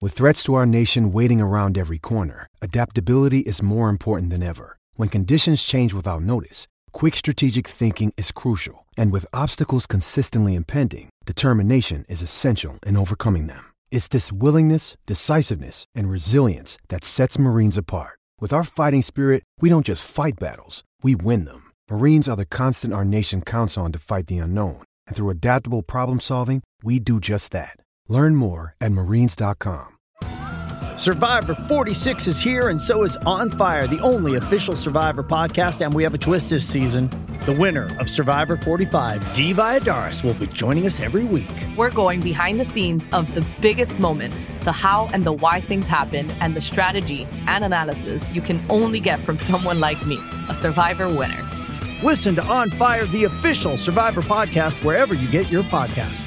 With threats to our nation waiting around every corner, adaptability is more important than ever. When conditions change without notice, quick strategic thinking is crucial. And with obstacles consistently impending, determination is essential in overcoming them. It's this willingness, decisiveness, and resilience that sets Marines apart. With our fighting spirit, we don't just fight battles, we win them. Marines are the constant our nation counts on to fight the unknown. And through adaptable problem solving, we do just that. Learn more at marines.com. Survivor 46 is here, and so is On Fire, the only official Survivor podcast, and we have a twist this season. The winner of Survivor 45, Dee Valladares, will be joining us every week. We're going behind the scenes of the biggest moments, the how and the why things happen, and the strategy and analysis you can only get from someone like me, a Survivor winner. Listen to On Fire, the official Survivor podcast, wherever you get your podcasts.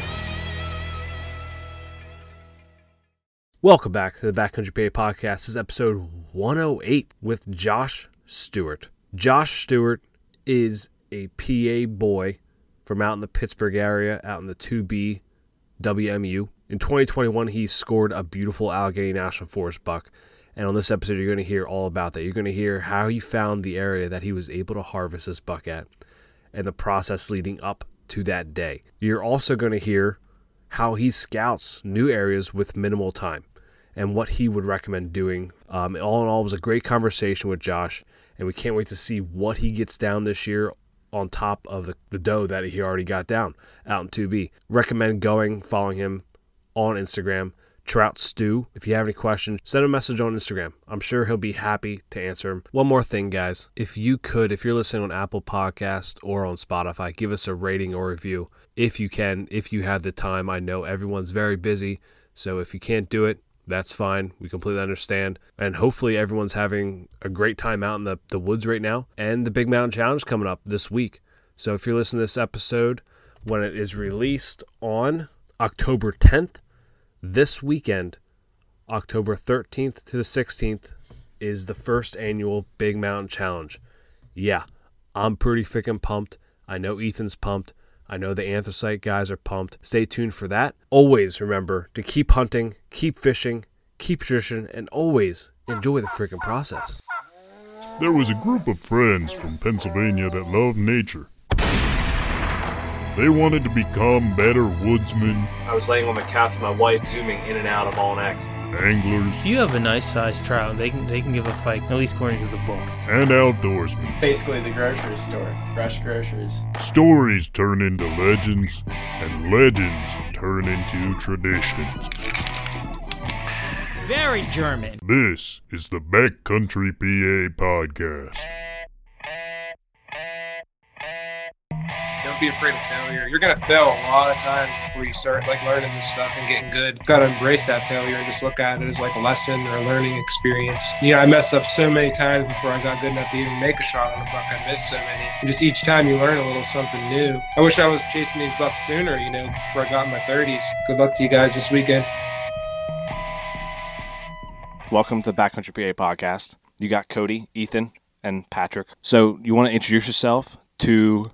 Welcome back to the Backcountry PA Podcast. This is episode 108 with Josh Stewart. Josh Stewart is a PA boy from out in the Pittsburgh area, out in the 2B WMU. In 2021, he scored a beautiful Allegheny National Forest buck. And on this episode, you're going to hear all about that. You're going to hear how he found the area that he was able to harvest this buck at and the process leading up to that day. You're also going to hear how he scouts new areas with minimal time and what he would recommend doing. All in all, it was a great conversation with Josh, and we can't wait to see what he gets down this year on top of the doe that he already got down out in 2B. Recommend following him on Instagram, Trout Stew. If you have any questions, send a message on Instagram. I'm sure he'll be happy to answer them. One more thing, guys. If you're listening on Apple Podcast or on Spotify, give us a rating or review if you can, if you have the time. I know everyone's very busy, so if you can't do it, that's fine. We completely understand. And hopefully everyone's having a great time out in the woods right now. And the Big Mountain Challenge coming up this week. So if you're listening to this episode when it is released on October 10th, this weekend, October 13th to the 16th, is the first annual Big Mountain Challenge. Yeah, I'm pretty freaking pumped. I know Ethan's pumped. I know the Anthracite guys are pumped. Stay tuned for that. Always remember to keep hunting, keep fishing, keep fishing, and always enjoy the freaking process. There was a group of friends from Pennsylvania that loved nature. They wanted to become better woodsmen, I was laying on the couch with my wife, zooming in and out of All X. anglers, If you have a nice sized trout, they can give a fight, at least according to the book. and outdoorsmen. Basically the grocery store. Fresh groceries. Stories turn into legends, and legends turn into traditions. Very German. This is the Backcountry PA Podcast. Don't be afraid of failure. You're gonna fail a lot of times before you start learning this stuff and getting good. You've got to embrace that failure and just look at it as a lesson or a learning experience. I messed up so many times before I got good enough to even make a shot on a buck. I missed so many. And just each time you learn a little something new. I wish I was chasing these bucks sooner, before I got in my 30s. Good luck to you guys this weekend. Welcome to the Backcountry PA Podcast. You got Cody, Ethan, and Patrick. So you want to introduce yourself to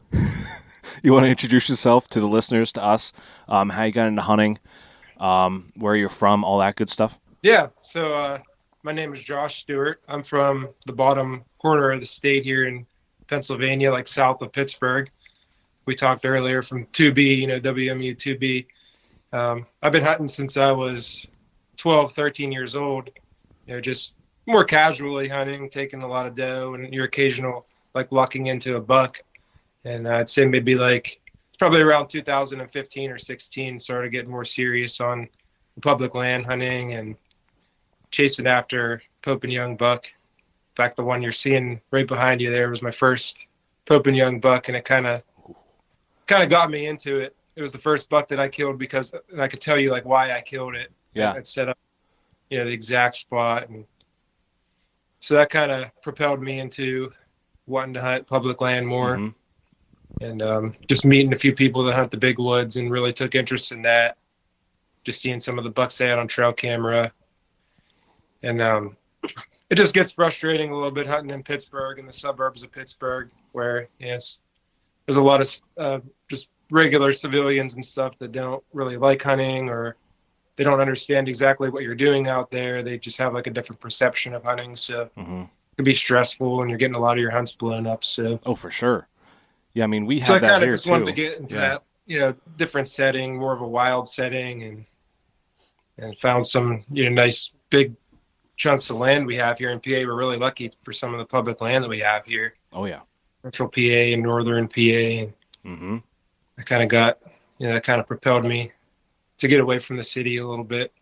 the listeners, to us, how you got into hunting, where you're from, all that good stuff? Yeah, so my name is Josh Stewart. I'm from the bottom corner of the state here in Pennsylvania, south of Pittsburgh. We talked earlier from 2B, WMU 2B. I've been hunting since I was 12, 13 years old, just more casually hunting, taking a lot of doe and your occasional, lucking into a buck. And I'd say maybe probably around 2015 or 16, started getting more serious on public land hunting and chasing after Pope and Young buck. In fact, the one you're seeing right behind you there was my first Pope and Young buck, and it kind of got me into it. It was the first buck that I killed because I could tell you why I killed it. Yeah. It set up, the exact spot, and so that kind of propelled me into wanting to hunt public land more. Mm-hmm. And just meeting a few people that hunt the big woods and really took interest in that. Just seeing some of the bucks they had on trail camera. And it just gets frustrating a little bit hunting in Pittsburgh and the suburbs of Pittsburgh where there's a lot of just regular civilians and stuff that don't really like hunting or they don't understand exactly what you're doing out there. They just have like a different perception of hunting. So it can be stressful and you're getting a lot of your hunts blown up. So, oh, for sure. Yeah. I mean, we have so I that kind of here just too. wanted to get into that, different setting, more of a wild setting, and found some, nice big chunks of land we have here in PA. We're really lucky for some of the public land that we have here. Oh yeah. Central PA and northern PA. And I kind of got, that kind of propelled me to get away from the city a little bit.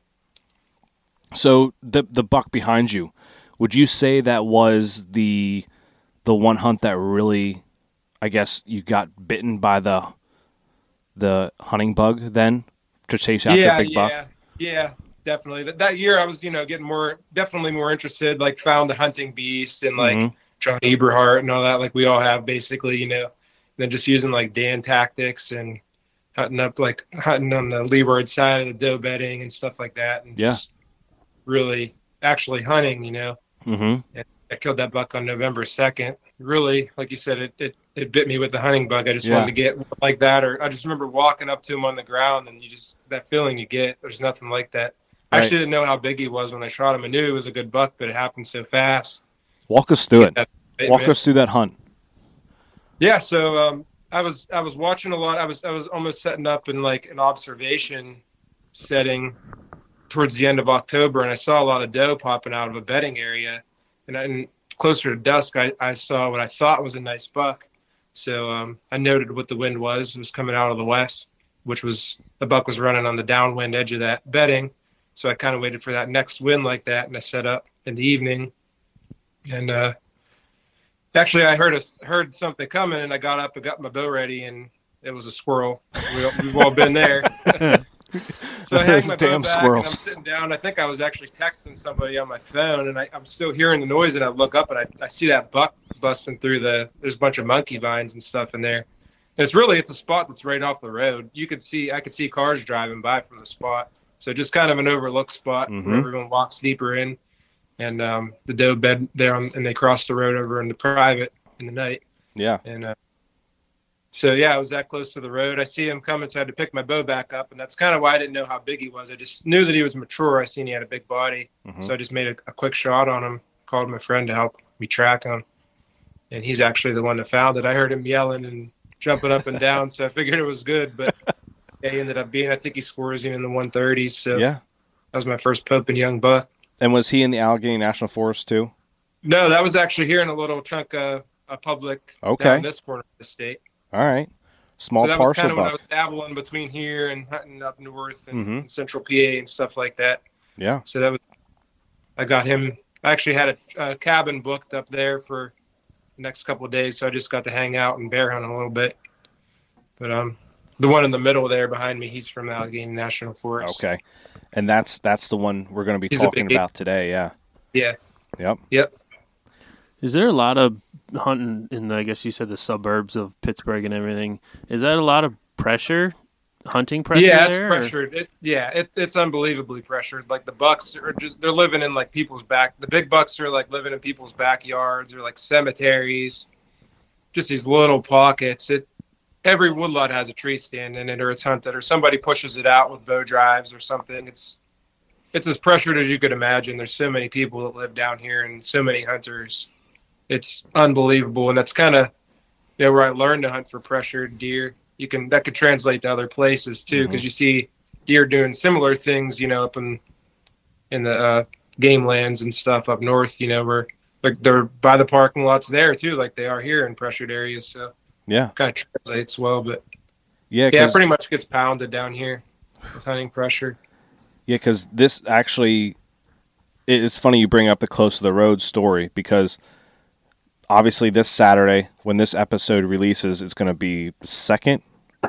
So the buck behind you, would you say that was the one hunt that really, I guess, you got bitten by the hunting bug then to chase after big buck? Yeah, definitely. That year I was, getting definitely more interested, like found the hunting beast and like John Eberhart and all that, like we all have basically, and then just using like Dan tactics and hunting on the leeward side of the doe bedding and stuff like that. And just really actually hunting, And I killed that buck on November 2nd. Really, like you said, it bit me with the hunting bug. I just wanted to get like that. Or I just remember walking up to him on the ground and that feeling you get, there's nothing like that. I actually didn't know how big he was when I shot him. I knew it was a good buck, but it happened so fast. Walk us through it. Walk us through that hunt. Yeah. So, I was watching a lot. I was almost setting up in like an observation setting towards the end of October, and I saw a lot of doe popping out of a bedding area. And closer to dusk, I saw what I thought was a nice buck. So I noted what the wind was. It was coming out of the west, which was the buck was running on the downwind edge of that bedding. So I kind of waited for that next wind like that, and I set up in the evening. And actually, I heard something coming, and I got up and got my bow ready, and it was a squirrel. We've all been there. So I hang my bow back, and I'm sitting down. I think I was actually texting somebody on my phone, and I'm still hearing the noise, and I look up, and I see that buck busting through there's a bunch of monkey vines and stuff in there. And it's a spot that's right off the road. I could see cars driving by from the spot. So just kind of an overlooked spot where everyone walks deeper in. And the doe bed there, and they cross the road over into private in the night. Yeah. And so, I was that close to the road. I see him coming, so I had to pick my bow back up. And that's kind of why I didn't know how big he was. I just knew that he was mature. I seen he had a big body. So I just made a quick shot on him, called my friend to help me track him. And he's actually the one that found it. I heard him yelling and jumping up and down, so I figured it was good. But he ended up I think he scores in the 130s. So that was my first Pope and Young buck. And was he in the Allegheny National Forest too? No, that was actually here in a little chunk of public down this corner of the state. All right. Small so that parcel was kind of buck. when I was dabbling between here and hunting up north and central PA and stuff like that. Yeah. So I got him. I actually had a cabin booked up there for the next couple of days, so I just got to hang out and bear hunt a little bit. But the one in the middle there behind me, he's from the Allegheny National Forest. Okay. And that's the one we're going to be talking about today, yeah. Yeah. Yep. Is there a lot of hunting in, I guess you said, the suburbs of Pittsburgh and everything? Is that a lot of pressure, hunting pressure there? Yeah, it's pressured. It's unbelievably pressured. Like the bucks they're living in like people's the big bucks are like living in people's backyards or like cemeteries, just these little pockets. Every woodlot has a tree stand in it, or it's hunted, or somebody pushes it out with bow drives or something. It's as pressured as you could imagine. There's so many people that live down here and so many hunters. It's unbelievable, and that's kind of where I learned to hunt for pressured deer. That could translate to other places too, because you see deer doing similar things, up in the game lands and stuff up north. Where like they're by the parking lots there too, like they are here in pressured areas. So. Yeah. Kind of translates well, but it pretty much gets pounded down here with hunting pressure. Yeah, because this actually, it's funny you bring up the close to the road story, because obviously this Saturday, when this episode releases, it's going to be the second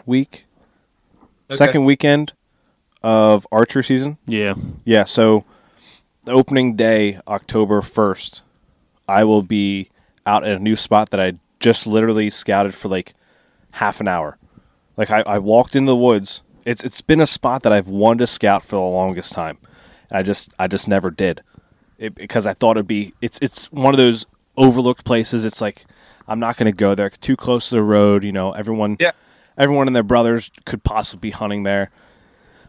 weekend of archery season. Yeah. Yeah, so the opening day, October 1st, I will be out at a new spot that I just literally scouted for like half an hour. Like I walked in the woods. It's been a spot that I've wanted to scout for the longest time, and I just never did, because I thought it'd be. It's one of those overlooked places. It's like I'm not going to go there. Too close to the road. Everyone and their brothers could possibly be hunting there.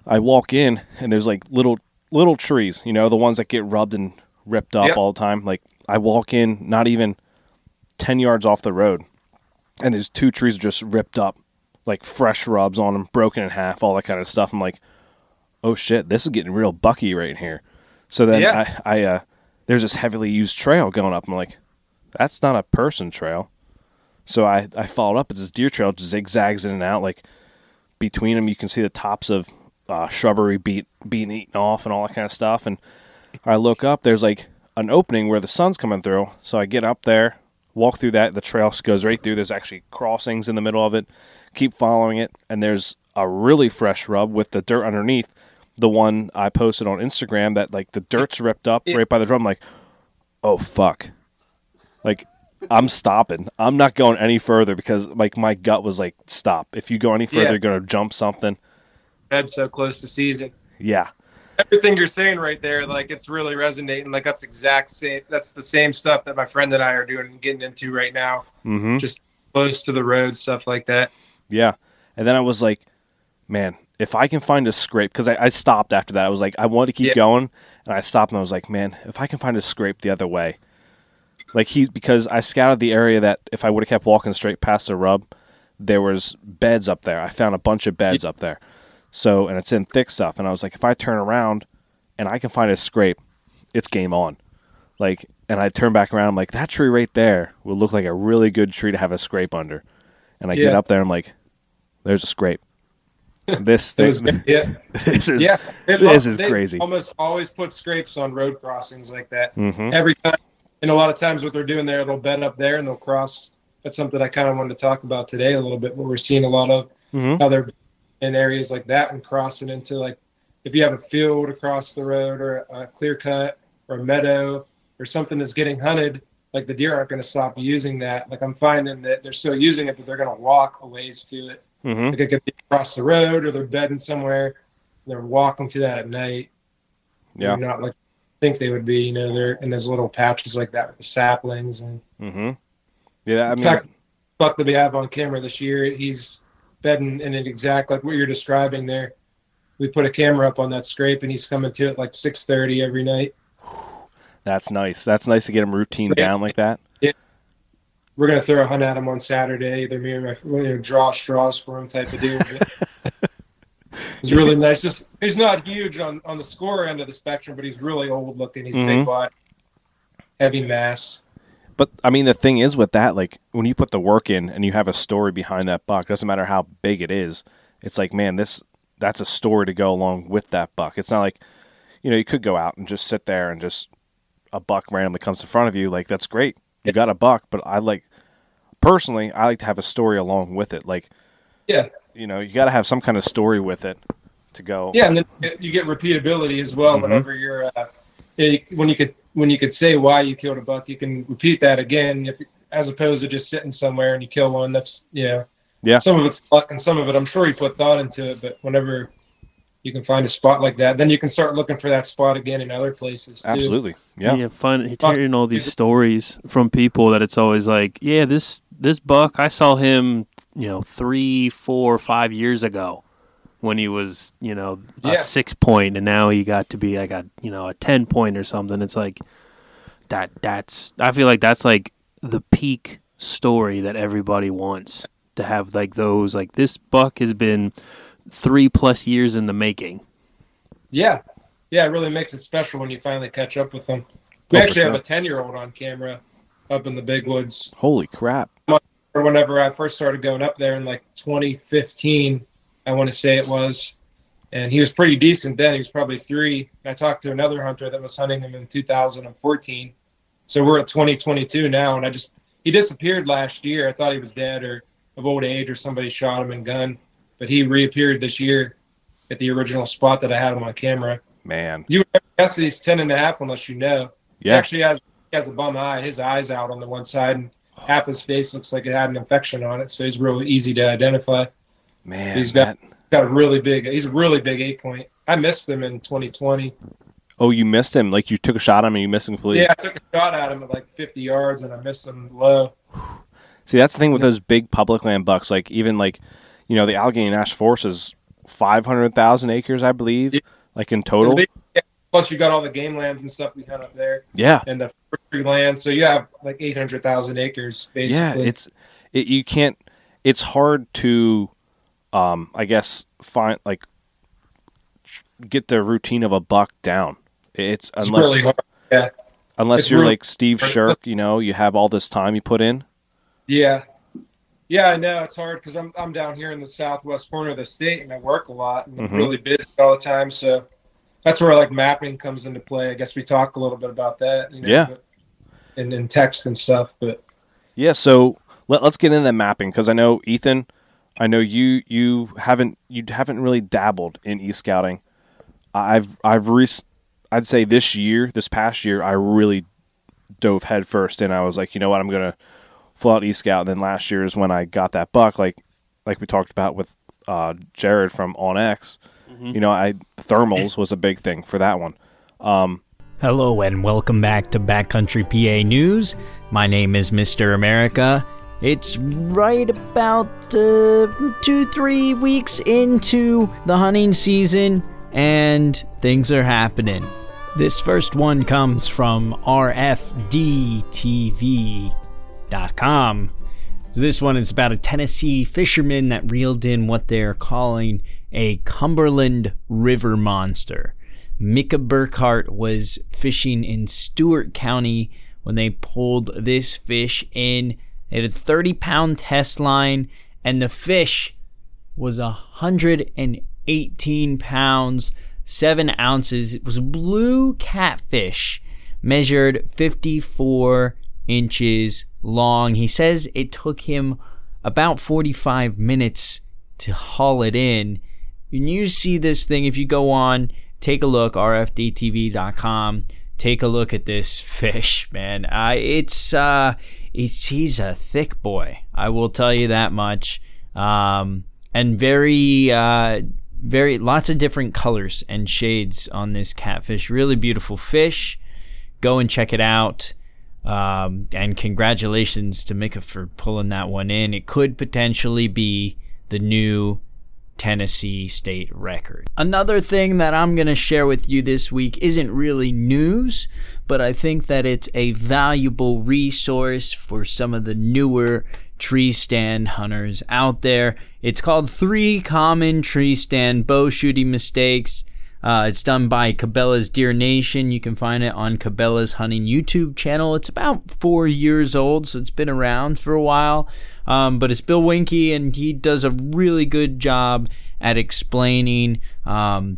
I walk in, and there's like little trees, the ones that get rubbed and ripped up all the time. Like, I walk in not even 10 yards off the road, and there's 2 trees just ripped up, like fresh rubs on them, broken in half, all that kind of stuff. I'm like, oh shit, this is getting real bucky right in here. So then I there's this heavily used trail going up. I'm like, that's not a person trail. So I followed up. It's this deer trail, just zigzags in and out. Like, between them, you can see the tops of shrubbery being eaten off and all that kind of stuff. And I look up, there's like an opening where the sun's coming through. So I get up there, walk through that. The trail goes right through. There's actually crossings in the middle of it. Keep following it, and there's a really fresh rub with the dirt underneath. The one I posted on Instagram that, like, the dirt's ripped up right by the drum. I'm like, oh, fuck. Like, I'm stopping. I'm not going any further because, like, my gut was like, stop. If you go any further, you're going to jump something. Bed's so close to season. Yeah. Everything you're saying right there, like, it's really resonating. Like, that's the same stuff that my friend and I are doing and getting into right now. Mm-hmm. Just close to the road, stuff like that. Yeah. And then I was like, man, if I can find a scrape, because I stopped after that. I was like, I wanted to keep going, and I stopped, and I was like, man, if I can find a scrape the other way. Like, because I scouted the area that if I would have kept walking straight past the rub, there was beds up there. I found a bunch of beds up there. So, and it's in thick stuff. And I was like, if I turn around and I can find a scrape, it's game on. Like, and I turn back around, I'm like, that tree right there will look like a really good tree to have a scrape under. And I get up there, I'm like, there's a scrape. This thing, this is crazy. Almost always put scrapes on road crossings like that. Mm-hmm. Every time. And a lot of times what they're doing there, they'll bed up there and they'll cross. That's something I kind of wanted to talk about today a little bit, what we're seeing a lot of how they're in areas like that and crossing into, like, if you have a field across the road or a clear cut or a meadow or something that's getting hunted, like, the deer aren't going to stop using that. Like, I'm finding that they're still using it, but they're going to walk a ways to it. Mm-hmm. Like, it could be across the road or they're bedding somewhere. They're walking to that at night. Yeah. They're not like think they would be, they're in those little patches like that with the saplings. And yeah, in fact, buck that we have on camera this year, he's bedding in it exactly like what you're describing there. We put a camera up on that scrape and he's coming to it like 6:30 every night. That's nice. That's nice to get him routine down like that. Yeah. We're gonna throw a hunt at him on Saturday. Either me or my draw straws for him type of deal. He's really nice. Just he's not huge on the score end of the spectrum, but he's really old looking. He's big body, heavy mass. But I mean, the thing is with that, like, when you put the work in and you have a story behind that buck, doesn't matter how big it is. It's like, man, that's a story to go along with that buck. It's not like, you could go out and just sit there and just a buck randomly comes in front of you. Like, that's great. You got a buck, but I like to have a story along with it. Like, you got to have some kind of story with it to go. Yeah, and then you get repeatability as well. Whenever you're, when you could say why you killed a buck, you can repeat that again, as opposed to just sitting somewhere and you kill one. That's some of it's luck and some of it I'm sure you put thought into it. But whenever you can find a spot like that, then you can start looking for that spot again in other places too. Absolutely, yeah. Fun hearing all these stories from people that it's always like, this buck, I saw him 3, 4, 5 years ago when he was, a 6 point, and now he got to be like a 10 point or something. It's like I feel like that's like the peak story that everybody wants to have, like those, like this buck has been 3+ years in the making. Yeah. Yeah. It really makes it special when you finally catch up with them. We actually have a 10-year-old on camera up in the big woods. Holy crap. Or whenever I first started going up there in like 2015, I want to say it was, and he was pretty decent then. He was probably 3. I talked to another hunter that was hunting him in 2014. So we're at 2022 now, and he disappeared last year. I thought he was dead or of old age or somebody shot him and gun, but he reappeared this year at the original spot that I had him on camera. Man. You would never guess that he's 10.5 unless you know. Yeah. He actually has a bum eye. His eye's out on the one side, and half his face looks like it had an infection on it, so he's really easy to identify. Man, he's got a really big 8 point. I missed him in 2020. Oh, you missed him? Like you took a shot at him and you missed him completely? Yeah, I took a shot at him at like 50 yards and I missed him low. See, that's the thing with those big public land bucks. Like even like, the Allegheny National Forest is 500,000 acres, I believe, like in total. Plus, you got all the game lands and stuff we had up there. Yeah. And the forestry land. So you have like 800,000 acres, basically. Yeah, you can't. It's hard to, I guess, get the routine of a buck down. It's really hard. Yeah. Unless you're like Steve Shirk, you have all this time you put in. Yeah. Yeah, I know it's hard because I'm down here in the southwest corner of the state and I work a lot and I'm really busy all the time. So that's where like mapping comes into play. I guess we talked a little bit about that. And in text and stuff, but yeah. So let's get into that mapping because I know Ethan, you haven't really dabbled in e-scouting. I'd say this past year, I really dove head first and I was like, you know what, I'm gonna full out e-scout. And then last year is when I got that buck, like we talked about with Jared from On X. Thermals was a big thing for that one. Hello and welcome back to Backcountry PA News. My name is Mr. America. It's right about 2-3 weeks into the hunting season and things are happening. This first one comes from RFDTV.com. So this one is about a Tennessee fisherman that reeled in what they're calling a Cumberland River monster. Micah Burkhart was fishing in Stewart County when they pulled this fish in. They had a 30-pound test line, and the fish was 118 pounds, 7 ounces. It was blue catfish, measured 54 inches long. He says it took him about 45 minutes to haul it in. When you see this thing, if you go on, take a look, rfdtv.com, take a look at this fish, man. He's a thick boy, I will tell you that much. And very lots of different colors and shades on this catfish. Really beautiful fish. Go and check it out. And congratulations to Micah for pulling that one in. It could potentially be the new Tennessee state record. Another thing that I'm going to share with you this week isn't really news, but I think that it's a valuable resource for some of the newer tree stand hunters out there. It's called 3 Common Tree Stand Bow Shooting Mistakes. It's done by Cabela's Deer Nation. You can find it on Cabela's Hunting YouTube channel. It's about 4 years old, so it's been around for a while. But it's Bill Winke, and he does a really good job at explaining, how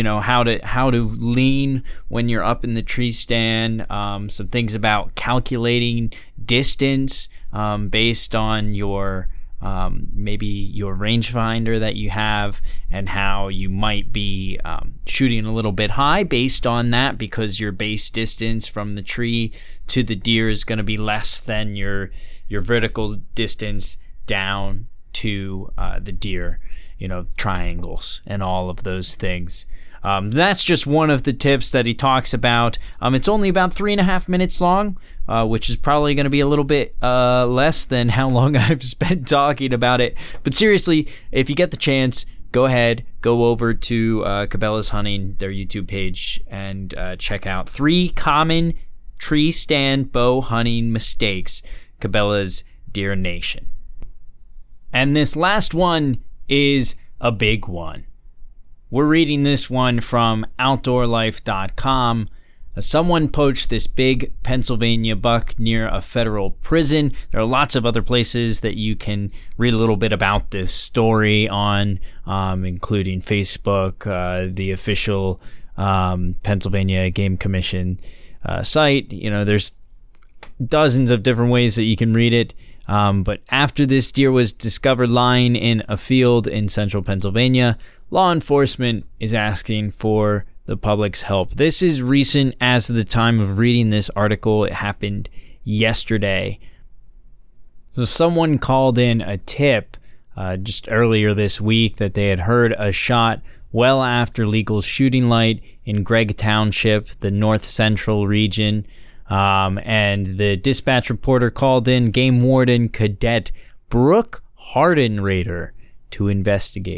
to lean when you're up in the tree stand. Some things about calculating distance based on your maybe your rangefinder that you have, and how you might be shooting a little bit high based on that, because your base distance from the tree to the deer is going to be less than your vertical distance down to the deer, triangles and all of those things. That's just one of the tips that he talks about. It's only about 3.5 minutes long, which is probably going to be a little bit less than how long I've spent talking about it. But seriously, if you get the chance, go ahead, go over to Cabela's Hunting, their YouTube page, and check out 3 Common Tree Stand Bow Hunting Mistakes, Cabela's Deer Nation. And this last one is a big one. We're reading this one from OutdoorLife.com. Someone poached this big Pennsylvania buck near a federal prison. There are lots of other places that you can read a little bit about this story on, including Facebook, the official Pennsylvania Game Commission site. There's dozens of different ways that you can read it. But after this deer was discovered lying in a field in central Pennsylvania, law enforcement is asking for the public's help. This is recent as of the time of reading this article. It happened yesterday. So someone called in a tip just earlier this week that they had heard a shot well after legal shooting light in Gregg Township, the north central region. And the dispatch reporter called in Game Warden Cadet Brooke Hardenrader to investigate.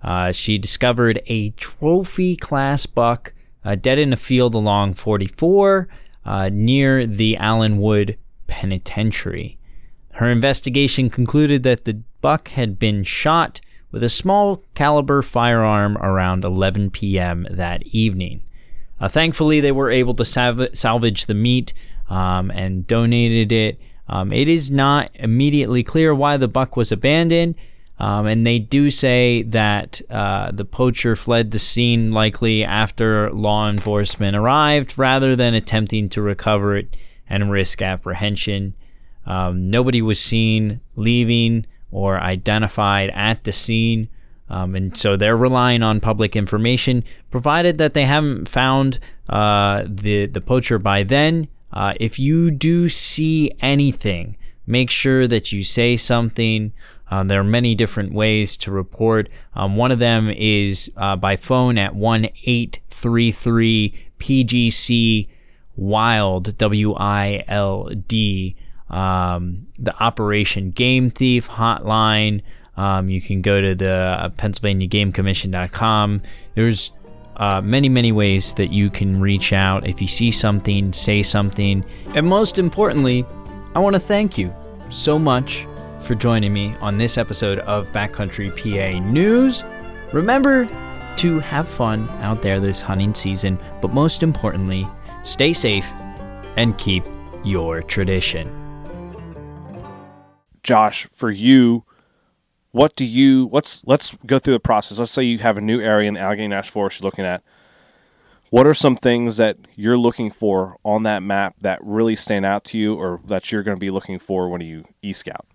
She discovered a trophy class buck dead in a field along 44 near the Allenwood Penitentiary. Her investigation concluded that the buck had been shot with a small caliber firearm around 11 p.m. that evening. Thankfully, they were able to salvage the meat and donated it. It is not immediately clear why the buck was abandoned, and they do say that the poacher fled the scene likely after law enforcement arrived rather than attempting to recover it and risk apprehension. Nobody was seen leaving or identified at the scene, and so they're relying on public information, provided that they haven't found the poacher by then. If you do see anything, make sure that you say something. There are many different ways to report. One of them is by phone at 1-833-PGC-WILD, WILD. The Operation Game Thief hotline. You can go to the PennsylvaniaGameCommission.com. There's many ways that you can reach out. If you see something, say something. And most importantly, I want to thank you so much for joining me on this episode of Backcountry PA News. Remember to have fun out there this hunting season, but most importantly, stay safe and keep your tradition. Josh, for you, let's go through the process. Let's say you have a new area in the Allegheny National Forest you're looking at. What are some things that you're looking for on that map that really stand out to you, or that you're going to be looking for when you e-scout?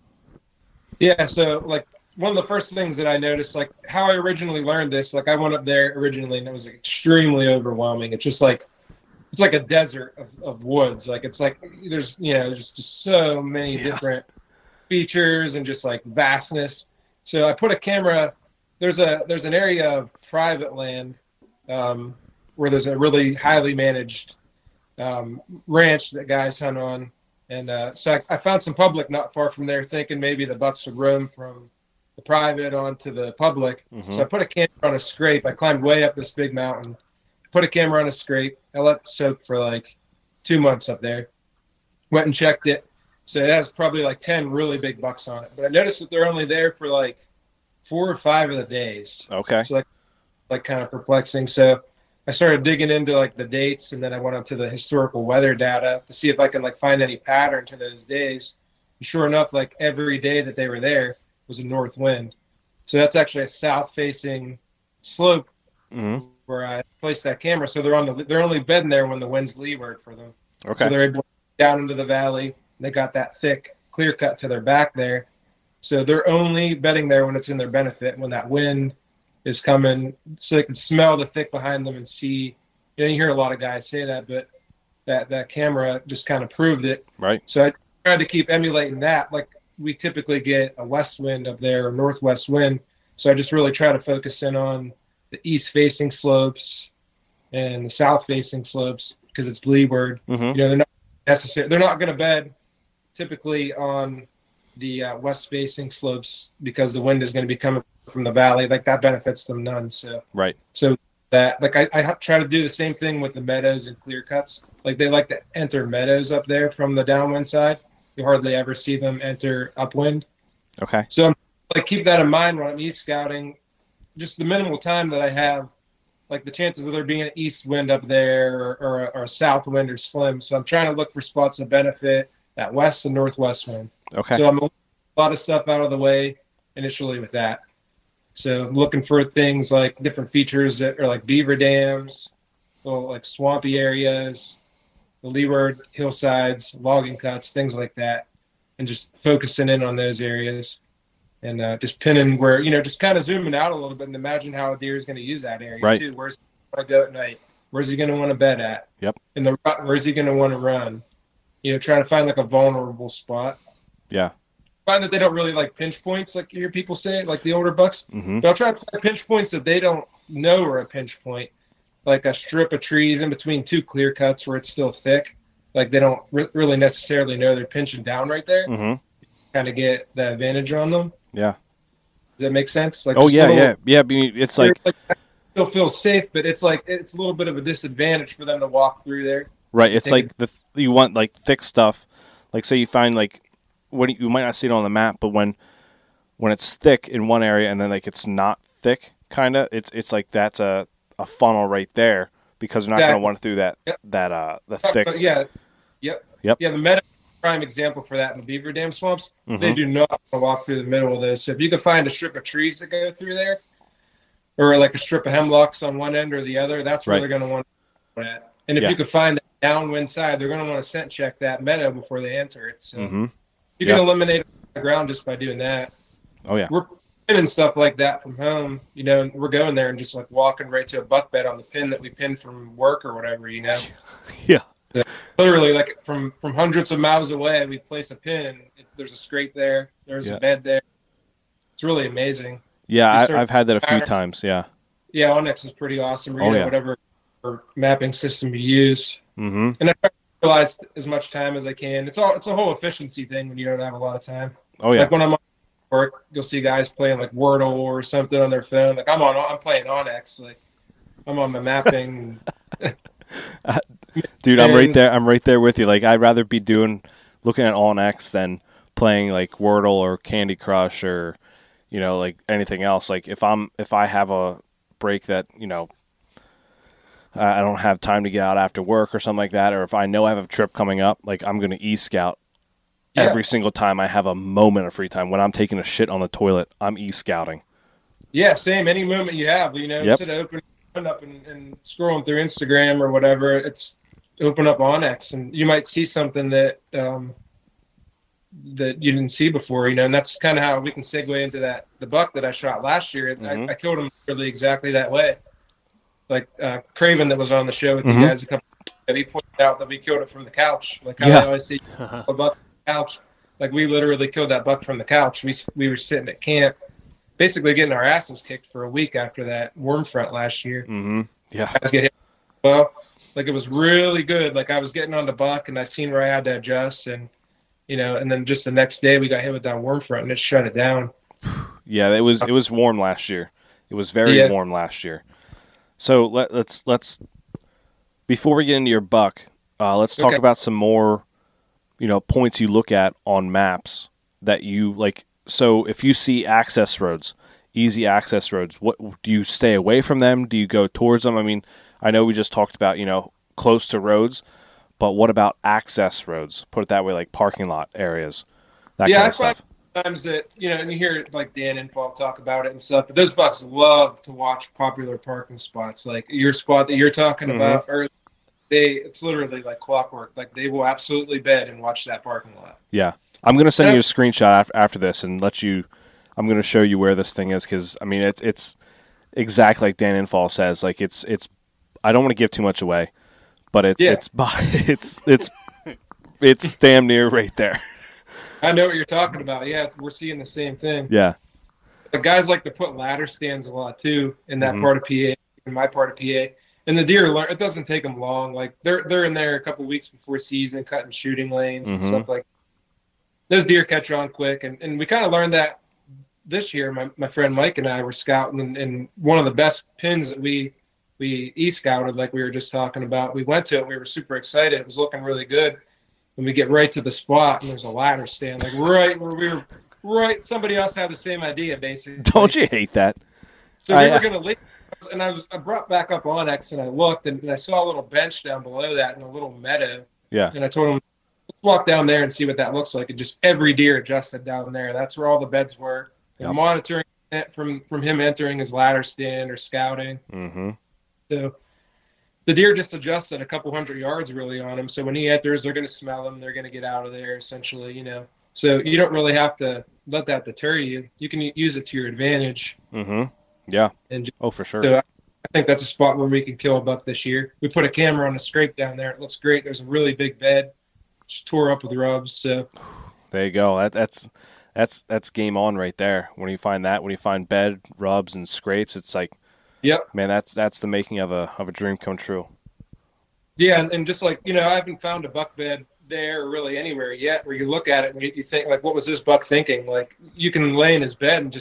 Yeah, so like one of the first things that I noticed, like how I originally learned this, like I went up there originally and it was extremely overwhelming. It's just like, it's like a desert of woods. Like it's like there's, just so many different features and just like vastness. So I put a camera, there's an area of private land where there's a really highly managed ranch that guys hunt on. And so I found some public not far from there, thinking maybe the bucks would roam from the private onto the public. Mm-hmm. So I put a camera on a scrape. I climbed way up this big mountain, put a camera on a scrape. I let it soak for like 2 months up there. Went and checked it. So it has probably like 10 really big bucks on it. But I noticed that they're only there for like 4 or 5 of the days. Okay. So like kind of perplexing. So I started digging into like the dates, and then I went up to the historical weather data to see if I could like find any pattern to those days. And sure enough, like every day that they were there was a north wind. So that's actually a south-facing slope where I placed that camera. So they're only bedding there when the wind's leeward for them. Okay. So they're able to get down into the valley. They got that thick clear cut to their back there. So they're only bedding there when it's in their benefit, when that wind is coming, so they can smell the thick behind them and see. You hear a lot of guys say that, but that camera just kind of proved it. Right. So I tried to keep emulating that. Like we typically get a west wind up there, or northwest wind. So I just really try to focus in on the east-facing slopes and the south-facing slopes because it's leeward. Mm-hmm. They're not necessary. They're not going to bed typically on the west-facing slopes because the wind is going to be coming from the valley. Like that benefits them none. So right. So that like I try to do the same thing with the meadows and clear cuts. Like they like to enter meadows up there from the downwind side. You hardly ever see them enter upwind. Okay. So I'm like keep that in mind when I'm east scouting. Just the minimal time that I have, like the chances of there being an east wind up there or a south wind are slim. So I'm trying to look for spots that benefit that west and northwest wind. Okay. So I'm a lot of stuff out of the way initially with that. So I'm looking for things like different features that are like beaver dams, little like swampy areas, the leeward hillsides, logging cuts, things like that, and just focusing in on those areas and just pinning where, just kind of zooming out a little bit and imagine how a deer is going to use that area too. Where's he going to go at night? Where's he going to want to bed at? Yep. In the rut, where's he going to want to run? Try to find like a vulnerable spot. Yeah. Find that they don't really like pinch points, like you hear people say, like the older bucks. Mm-hmm. But I'll try to find pinch points that they don't know are a pinch point, like a strip of trees in between 2 clear cuts where it's still thick. Like they don't really necessarily know they're pinching down right there. Mm-hmm. Kind of get the advantage on them. Yeah. that make sense? Like, I mean, it's like still feel safe, but it's like it's a little bit of a disadvantage for them to walk through there. Right. It's like you want like thick stuff. Like, say you find like you might not see it on the map, but when it's thick in one area and then like it's not thick, kind of, it's like that's a funnel right there because they're not going to want to do that the thick. Yeah. Yep. Yeah, the Meadow prime example for that in the beaver dam swamps. Mm-hmm. They do not want to walk through the middle of those. So if you can find a strip of trees that go through there, or like a strip of hemlocks on one end or the other, that's where they're going to want to go at. And if you can find that downwind side, they're going to want to scent check that meadow before they enter it. So you can eliminate the ground just by doing that. Oh yeah, we're pinning stuff like that from home. You know, we're going there and just like walking right to a buck bed on the pin that we pinned from work or whatever. You know. Yeah. So literally, like from hundreds of miles away, we place a pin. And there's a scrape there. There's a bed there. It's really amazing. Yeah, I've had that a few times. Yeah. Yeah, Onyx is pretty awesome. Whatever mapping system you use. Mm-hmm. And I try to utilize as much time as I can. It's a whole efficiency thing when you don't have a lot of time. Oh yeah. Like when I'm on work, you'll see guys playing like Wordle or something on their phone. Like I'm playing Onyx. Like I'm on my mapping. Dude, I'm right there with you. Like I'd rather be looking at Onyx than playing like Wordle or Candy Crush or like anything else. Like if I have a break that I don't have time to get out after work or something like that, or if I know I have a trip coming up, like I'm going to e-scout every single time I have a moment of free time. When I'm taking a shit on the toilet, I'm e-scouting. Yeah, same. Any moment you have, instead of opening up and scrolling through Instagram or whatever, it's open up Onyx and you might see something that that you didn't see before, and that's kind of how we can segue into the buck that I shot last year. Mm-hmm. I killed him really exactly that way. Like Craven that was on the show with you guys a couple of he pointed out that we killed it from the couch. Like how I always see a buck from the couch. Like we literally killed that buck from the couch. We were sitting at camp, basically getting our asses kicked for a week after that worm front last year. Mm-hmm. Yeah. Guys get hit. Well, like it was really good. Like I was getting on the buck and I seen where I had to adjust and and then just the next day we got hit with that worm front and it shut it down. Yeah, it was warm last year. It was very warm last year. So let's before we get into your buck, let's talk about some more, points you look at on maps that you like. So if you see access roads, easy access roads, what do you stay away from them? Do you go towards them? I mean, I know we just talked about, close to roads, but what about access roads? Put it that way, like parking lot areas, that kind of stuff. Times that and you hear like Dan Info talk about it and stuff, but those bucks love to watch popular parking spots, like your spot that you're talking about. Or it's literally like clockwork. Like they will absolutely bed and watch that parking lot. Yeah, I'm gonna send you a screenshot after this and I'm gonna show you where this thing is because I mean it's exactly like Dan Info says. Like it's I don't want to give too much away, but it's damn near right there. I know what you're talking about. Yeah, we're seeing the same thing. Yeah. The guys like to put ladder stands a lot too in that part of PA, in my part of PA. And the deer learn. It doesn't take them long. Like they're in there a couple weeks before season, cutting shooting lanes and stuff like that. Those deer catch on quick, and we kind of learned that this year. My friend Mike and I were scouting, and one of the best pins that we e-scouted, like we were just talking about. We went to it. We were super excited. It was looking really good. And we get right to the spot, and there's a ladder stand, like right where we were. Right, somebody else had the same idea, basically. Don't you hate that? So we were going to leave, and I brought back up Onyx, and I looked, and I saw a little bench down below that in a little meadow. Yeah. And I told him, let's walk down there and see what that looks like. And just every deer adjusted down there. That's where all the beds were. And monitoring it from him entering his ladder stand or scouting. Mm-hmm. So the deer just adjusted a couple hundred yards really on him. So when he enters, they're going to smell him. They're going to get out of there, essentially, So you don't really have to let that deter you. You can use it to your advantage. Mm-hmm. Yeah. And for sure. So I think that's a spot where we can kill a buck this year. We put a camera on the scrape down there. It looks great. There's a really big bed. Just tore up with rubs. So there you go. That's game on right there. When you find that, when you find bed, rubs, and scrapes, it's like, yep, man, that's the making of a dream come true. Yeah, and just like I haven't found a buck bed there or really anywhere yet where you look at it and you think like, what was this buck thinking? Like you can lay in his bed and just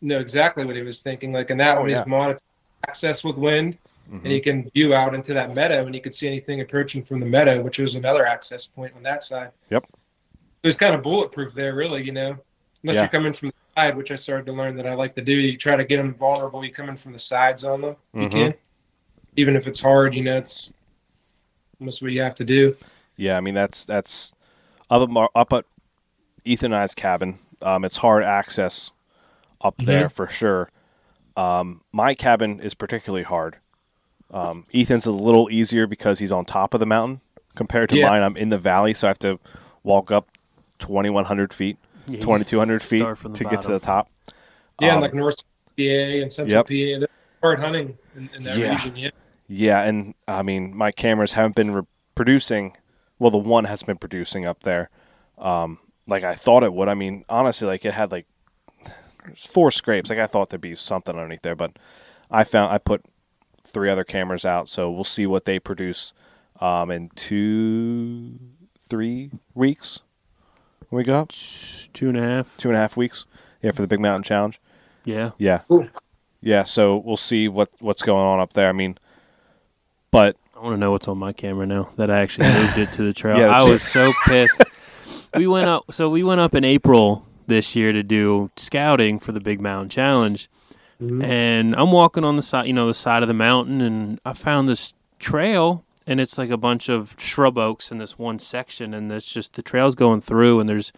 know exactly what he was thinking. Like in that one, yeah. he's monitoring access with wind, and he can view out into that meadow, and he could see anything approaching from the meadow, which was another access point on that side. Yep. It was kind of bulletproof there, really, unless you're coming from the side, which I started to learn that I like to do. You try to get them vulnerable. You come in from the sides on them. You can. Even if it's hard, it's almost what you have to do. Yeah, I mean, that's up at Ethan and I's cabin. It's hard access up there for sure. My cabin is particularly hard. Ethan's a little easier because he's on top of the mountain compared to mine. I'm in the valley, so I have to walk up 2,100 feet, 2,200 feet to get to the top. Yeah, like North PA and Central PA. They're hard hunting in that region, Yeah, and I mean, my cameras haven't been producing. Well, the one has been producing up there like I thought it would. I mean, honestly, like it had like 4 scrapes. Like I thought there'd be something underneath there, but I put 3 other cameras out, so we'll see what they produce in 2-3 weeks. When we go up 2.5 weeks. Yeah, for the Big Mountain Challenge. Yeah. Cool. Yeah. So we'll see what's going on up there. I mean, but I want to know what's on my camera now that I actually moved it to the trail. I was so pissed. We went up in April this year to do scouting for the Big Mountain Challenge. And I'm walking on the side, the side of the mountain, and I found this trail, and it's like a bunch of shrub oaks in this one section, and it's just the trail's going through, and there's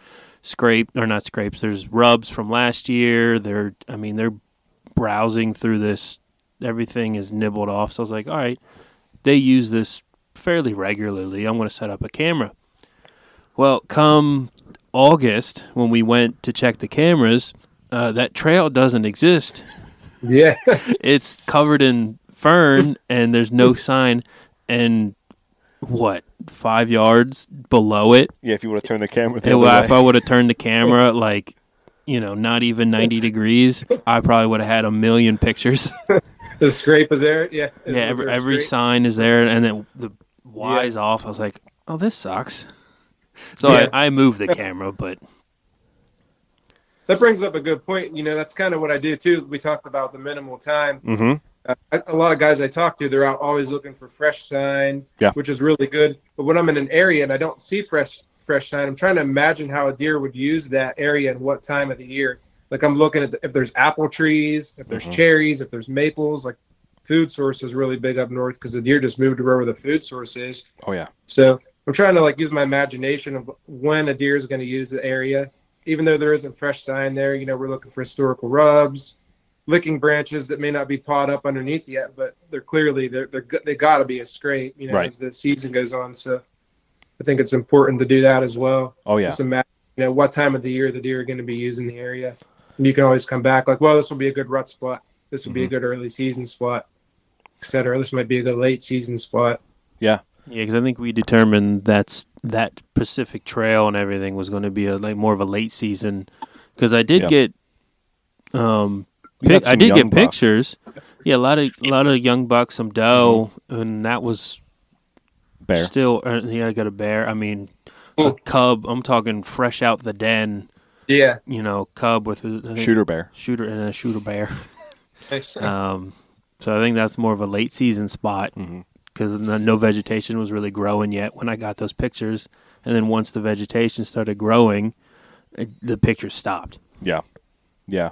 there's rubs from last year. They're browsing through this. Everything is nibbled off. So I was like, all right, they use this fairly regularly. I'm going to set up a camera. Well, come August, when we went to check the cameras, that trail doesn't exist. Yeah. It's covered in fern, and there's no sign. And 5 yards below it? Yeah, if you would have turned the camera if I would have turned the camera, not even 90 degrees, I probably would have had a million pictures. The scrape is there? Yeah. Yeah, every sign is there, and then the Y's off. I was like, oh, this sucks. So I moved the camera, but... That brings up a good point. That's kind of what I do, too. We talked about the minimal time. A lot of guys I talk to, they're out always looking for fresh sign, which is really good. But when I'm in an area and I don't see fresh sign, I'm trying to imagine how a deer would use that area and what time of the year. Like I'm looking at if there's apple trees, if there's cherries, if there's maples. Like food source is really big up north because the deer just moved to wherever the food source is. Oh, yeah. So I'm trying to use my imagination of when a deer is going to use the area. Even though there isn't fresh sign there, we're looking for historical rubs, licking branches that may not be pawed up underneath yet, but they're clearly they got to be a scrape, as the season goes on. So I think it's important to do that as well. Oh yeah. Just imagine, what time of the year the deer are going to be using the area, and you can always come back this will be a good rut spot. This will be a good early season spot, etc. This might be a good late season spot. Yeah. Yeah, because I think we determined that Pacific Trail and everything was going to be more of a late season. Because I did get, pictures. Yeah, a lot of young bucks, some doe, and that was bear. Still, I got a bear. I mean, a cub. I'm talking fresh out the den. Yeah, cub with a shooter bear. A shooter bear. So I think that's more of a late season spot. Because no vegetation was really growing yet when I got those pictures. And then once the vegetation started growing, the pictures stopped. Yeah. Yeah.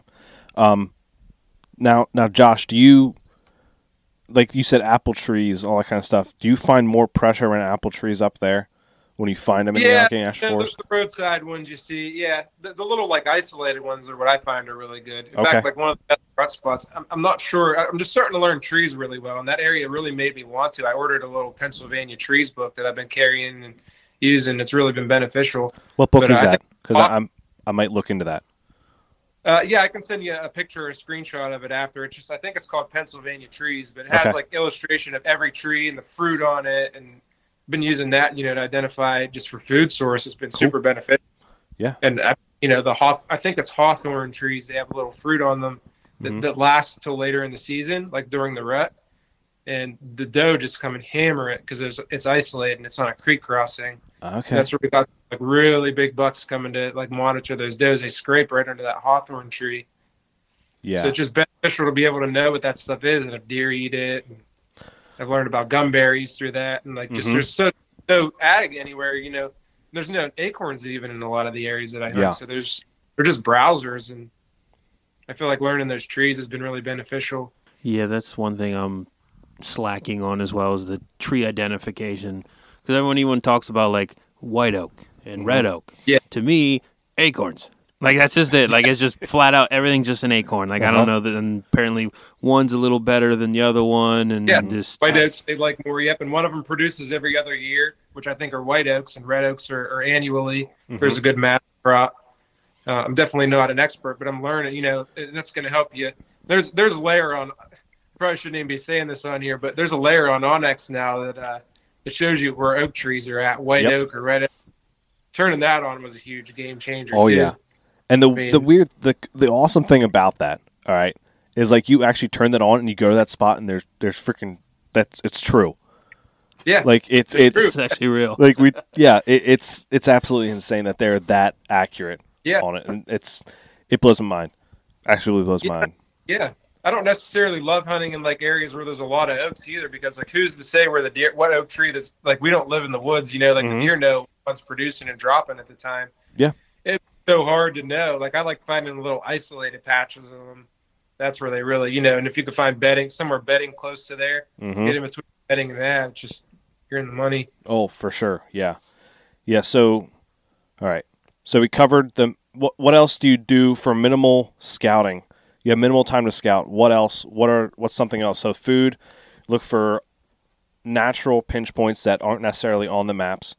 Now, Josh, do you, like you said, apple trees, all that kind of stuff, do you find more pressure around apple trees up there when you find them in the Allegheny Ash Forest? The roadside ones you see, the little isolated ones are what I find are really good. In fact, one of the best rut spots. I'm not sure. I'm just starting to learn trees really well, and that area really made me want to. I ordered a little Pennsylvania trees book that I've been carrying and using. It's really been beneficial. What book is that? Because I might look into that. I can send you a picture or a screenshot of it after. It's I think it's called Pennsylvania Trees, but it has illustration of every tree and the fruit on it, and been using that, to identify just for food source. It's been super beneficial. Yeah. And I think it's hawthorn trees. They have a little fruit on them that lasts until later in the season, like during the rut. And the doe just come and hammer it because it's isolated and it's on a creek crossing. Okay. That's where we got really big bucks coming to monitor those does. They scrape right under that hawthorn tree. Yeah. So it's just beneficial to be able to know what that stuff is and if deer eat it. And I've learned about gumberries through that, and like just there's no ag anywhere. There's no acorns even in a lot of the areas that I hunt. Yeah. So they're just browsers, and I feel like learning those trees has been really beneficial. Yeah, that's one thing I'm slacking on as well, is the tree identification. Because everyone talks about like white oak and red oak. Yeah. To me, acorns. Like that's just it. Like it's just flat out everything's just an acorn. Like I don't know that. And apparently one's a little better than the other one. And just white oaks they like more. Yep, and one of them produces every other year, which I think are white oaks, and red oaks are annually. There's a good mass crop. I'm definitely not an expert, but I'm learning. And that's going to help you. There's a layer on. I probably shouldn't even be saying this on here, but there's a layer on Onyx now that shows you where oak trees are at, white oak or red oak. Turning that on was a huge game changer. Oh too. yeah. And the awesome thing about that, all right, is like you actually turn that on and you go to that spot and there's freaking it's true. Yeah. Like it's actually real. Like it's absolutely insane that they're that accurate on it, and it blows my mind. Absolutely blows my mind. Yeah. I don't necessarily love hunting in like areas where there's a lot of oaks either, because like who's to say where the deer, what oak tree that's like, we don't live in the woods, the deer know what's producing and dropping at the time. Yeah. It's so hard to know. Like I like finding little isolated patches of them. That's where they really, and if you could find bedding close to there, get in between bedding and that, it's just, you're in the money. Oh, for sure. Yeah. Yeah. So, all right. So we covered what else do you do for minimal scouting? You have minimal time to scout. What else? What's something else? So food, look for natural pinch points that aren't necessarily on the maps.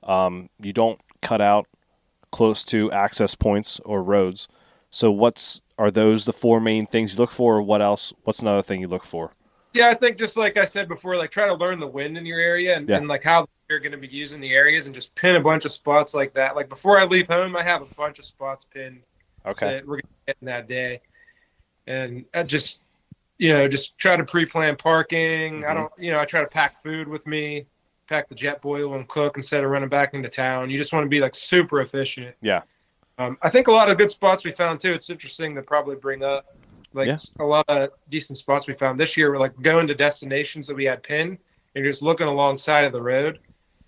You don't cut out close to access points or roads. So are those the four main things you look for, or what else? What's another thing you look for? Yeah, I think just like I said before, like try to learn the wind in your area and like how you're going to be using the areas, and just pin a bunch of spots like that. Like before I leave home, I have a bunch of spots pinned that we're going to get in that day. And I just try to pre-plan parking. I don't, I try to pack food with me, pack the Jetboil and cook instead of running back into town. You just want to be like super efficient. Yeah. I think a lot of good spots we found too. It's interesting to probably bring up a lot of decent spots we found this year. We're like going to destinations that we had pinned and just looking alongside of the road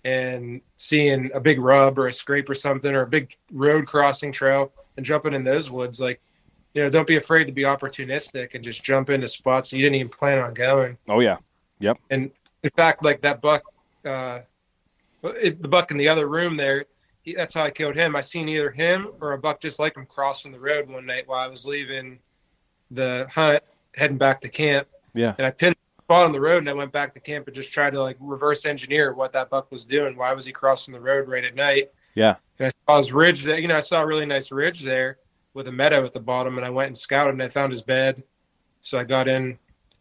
and seeing a big rub or a scrape or something, or a big road crossing trail, and jumping in those woods. Like, don't be afraid to be opportunistic and just jump into spots you didn't even plan on going. Oh, yeah. Yep. And in fact, like that buck, the buck in the other room there, that's how I killed him. I seen either him or a buck just like him crossing the road one night while I was leaving the hunt, heading back to camp. Yeah. And I pinned a spot on the road, and I went back to camp and just tried to like reverse engineer what that buck was doing. Why was he crossing the road right at night? Yeah. And I saw his ridge there. I saw a really nice ridge there with a meadow at the bottom, and I went and scouted, and I found his bed. So I got in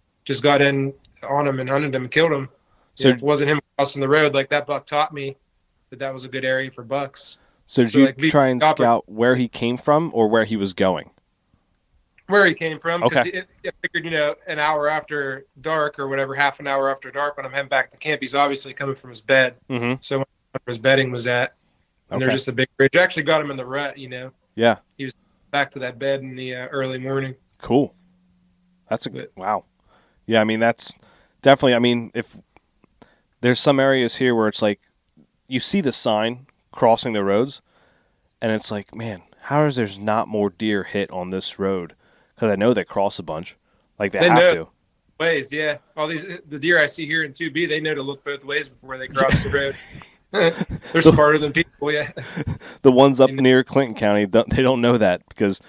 on him and hunted him and killed him. So if it wasn't him crossing the road, like that buck taught me that was a good area for bucks. So did you try and scout where he came from or where he was going? Where he came from. Okay. I figured, an hour after dark or whatever, half an hour after dark, when I'm heading back to camp, he's obviously coming from his bed. Mm-hmm. So where his bedding was at, and there's just a big ridge. I actually got him in the rut, Yeah. He was back to that bed in the early morning. Cool. Wow. Yeah, I mean, that's definitely, if there's some areas here where it's like you see the sign crossing the roads and it's like, man, how is there's not more deer hit on this road? Because I know they cross a bunch. Like they have to. Ways, yeah. All the deer I see here in 2B, they know to look both ways before they cross the road. They're smarter than people, yeah. The ones up near Clinton County, they don't know that because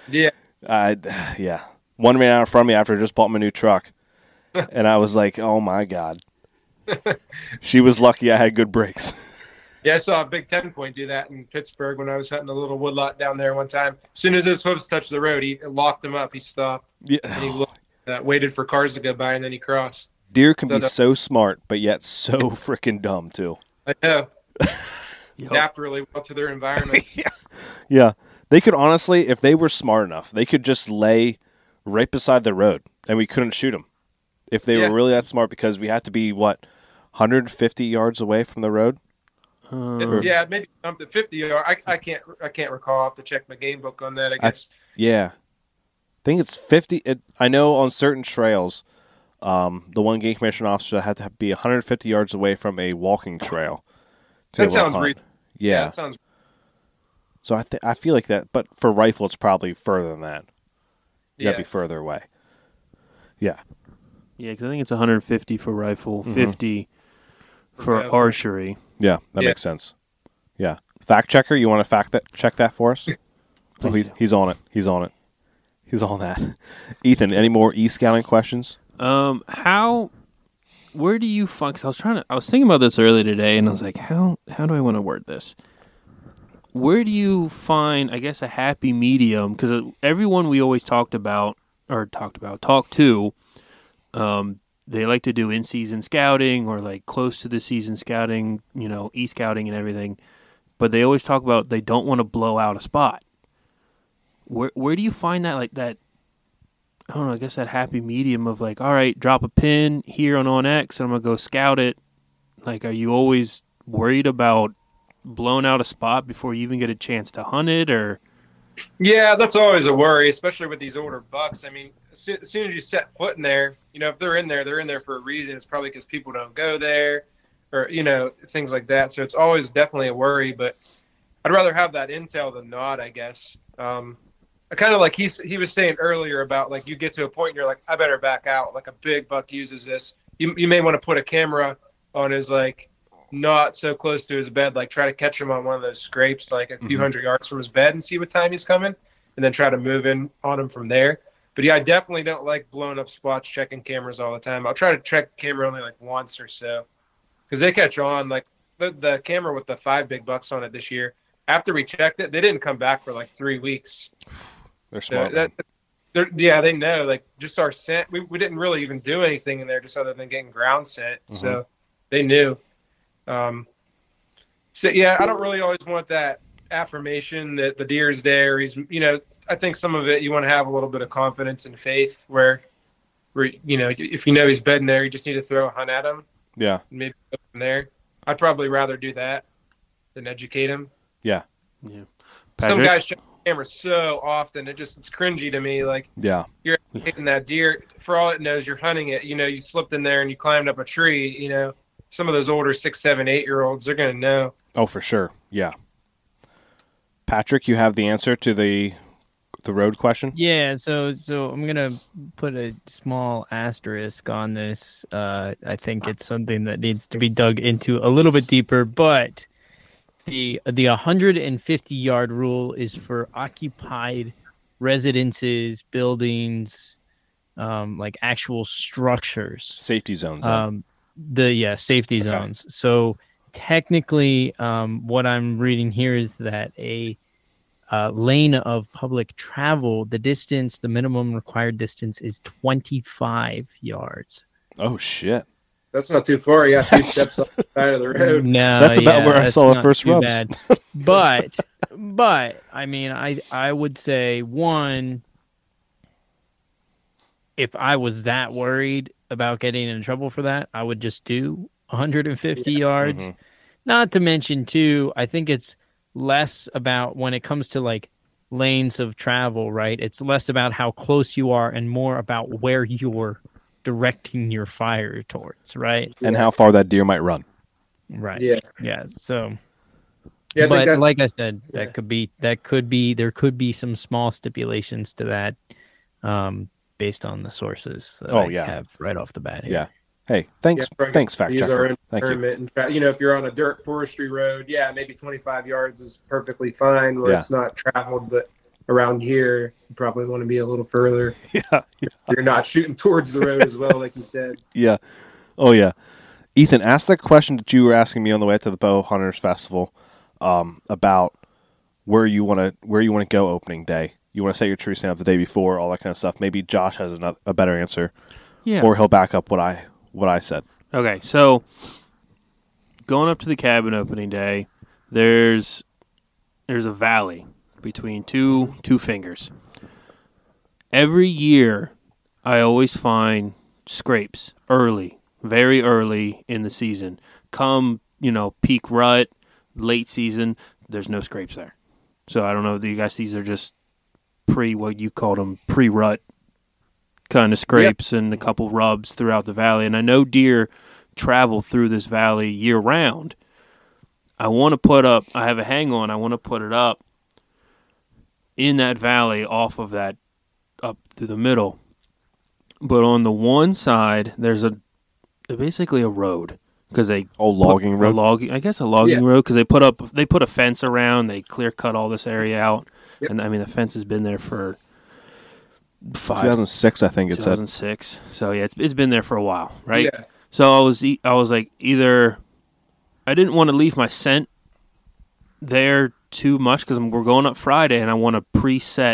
one ran out in front of me after I just bought my new truck, and I was like, oh my God. She was lucky I had good brakes. Yeah, I saw a big 10-point do that in Pittsburgh when I was hunting a little woodlot down there one time. As soon as his hoofs touched the road, he locked him up. He stopped. Yeah. And he looked, waited for cars to go by, and then he crossed. Deer can be so smart, but yet so freaking dumb, too. I know. Adapt really well to their environment. Yeah. They could honestly, if they were smart enough, they could just lay right beside the road, and we couldn't shoot them. If they were really that smart, because we have to be, 150 yards away from the road? Maybe something 50 yards. I can't recall. I have to check my game book on that, I guess. Yeah. think it's 50. I know on certain trails, the one game commission officer had to be 150 yards away from a walking trail. That sounds reasonable. Yeah. That sounds. So I feel like that, but for rifle, it's probably further than that. You Yeah. gotta be further away. Yeah. Yeah, because I think it's 150 for rifle, 50 for archery. Yeah, that makes sense. Yeah. Fact checker, you want to check that for us? Oh, he's on it. He's on it. He's on that. Ethan, any more e-scouting questions? Where do you find? Cause I was thinking about this earlier today, and I was like, how do I want to word this? Where do you find, I guess, a happy medium? Because everyone we always talked to, they like to do in-season scouting or like close to the season scouting, e-scouting and everything. But they always talk about they don't want to blow out a spot. Where do you find that, like that, I don't know, I guess that happy medium of like, all right, drop a pin here on X and I'm going to go scout it. Like, are you always worried about blowing out a spot before you even get a chance to hunt it, or? Yeah, that's always a worry, especially with these older bucks. I mean, as soon as you set foot in there, if they're in there for a reason. It's probably because people don't go there or, things like that. So it's always definitely a worry, but I'd rather have that intel than not, I guess. I kind of like he was saying earlier about like you get to a point and you're like, I better back out. Like a big buck uses this. You may want to put a camera on his like not so close to his bed, like try to catch him on one of those scrapes like a few hundred yards from his bed and see what time he's coming and then try to move in on him from there. But yeah, I definitely don't like blowing up spots, checking cameras all the time. I'll try to check the camera only like once or so because they catch on. Like the camera with the 5 big bucks on it this year, after we checked it, they didn't come back for like 3 weeks. They're smart. They know. Like just our scent, we didn't really even do anything in there, just other than getting ground scent. So they knew. So yeah, I don't really always want that affirmation that the deer's there. He's, I think some of it you want to have a little bit of confidence and faith where if he's bedding there, you just need to throw a hunt at him. Yeah. Maybe go from there. I'd probably rather do that than educate him. Yeah. Yeah. Patrick? Some guys check the camera so often, it's cringy to me. Like, yeah, you're hitting that deer. For all it knows, you're hunting it. You slipped in there and you climbed up a tree. Some of those older 6, 7, 8-year-olds, they're going to know. Oh, for sure. Yeah. Patrick, you have the answer to the road question? Yeah, so I'm going to put a small asterisk on this. I think it's something that needs to be dug into a little bit deeper, but the 150-yard rule is for occupied residences, buildings, like actual structures. Safety zones. Safety zones. So technically, what I'm reading here is that a lane of public travel, the minimum required distance is 25 yards. Oh, shit. That's not too far. You got 2 steps off the side of the road. No, that's about where I saw the first rubs. But I mean, I would say, one, if I was that worried about getting in trouble for that, I would just do 150 yards. Mm-hmm. Not to mention, too, I think it's less about when it comes to like lanes of travel, right? It's less about how close you are and more about where you're directing your fire towards, right? And how far that deer might run. Right. Yeah. So, yeah, but like I said, there could be some small stipulations to that, based on the sources that I have right off the bat here. Yeah. Hey, thanks, fact checker. Thank you. And if you're on a dirt forestry road, maybe 25 yards is perfectly fine where it's not traveled, but around here, you probably want to be a little further. Yeah. You're not shooting towards the road as well, like you said. Yeah. Oh, yeah. Ethan, ask that question that you were asking me on the way to the Bow Hunters Festival about where you want to go opening day. You want to set your tree stand up the day before, all that kind of stuff. Maybe Josh has a better answer. Yeah. Or he'll back up what I said. Okay, so going up to the cabin opening day, there's a valley between two fingers. Every year, I always find scrapes early, very early in the season. Come, peak rut, late season, there's no scrapes there. So I don't know, do you guys, these are just what you called them, pre-rut kind of scrapes and a couple rubs throughout the valley. And I know deer travel through this valley year-round. I have a hang-on. I want to put it up in that valley off of that, up through the middle. But on the one side, there's basically a road. Because they logging road. I guess a logging road, because they put a fence around. They clear cut all this area out, and I mean the fence has been there for 2006, I think it said. 2006. So yeah, it's been there for a while, right? Yeah. So I was like, either I didn't want to leave my scent there too much because we're going up Friday, and I want to preset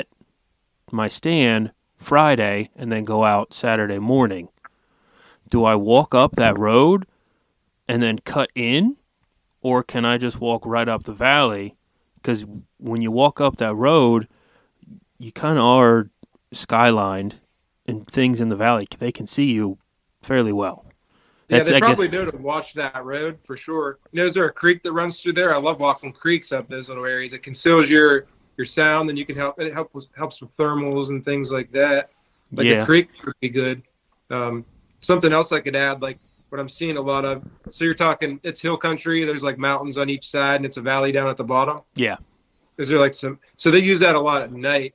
my stand Friday and then go out Saturday morning. Do I walk up that road and then cut in, or can I just walk right up the valley? Because when you walk up that road, you kind of are skylined, and things in the valley, they can see you fairly well. They probably do to watch that road for sure. Is there a creek that runs through there? I love walking creeks up those little areas. It conceals your sound, and you can helps with thermals and things like that. Like a creek would be good. Something else I could add, like what I'm seeing a lot of. So you're talking, it's hill country. There's like mountains on each side, and it's a valley down at the bottom. Yeah. Is there like so they use that a lot at night,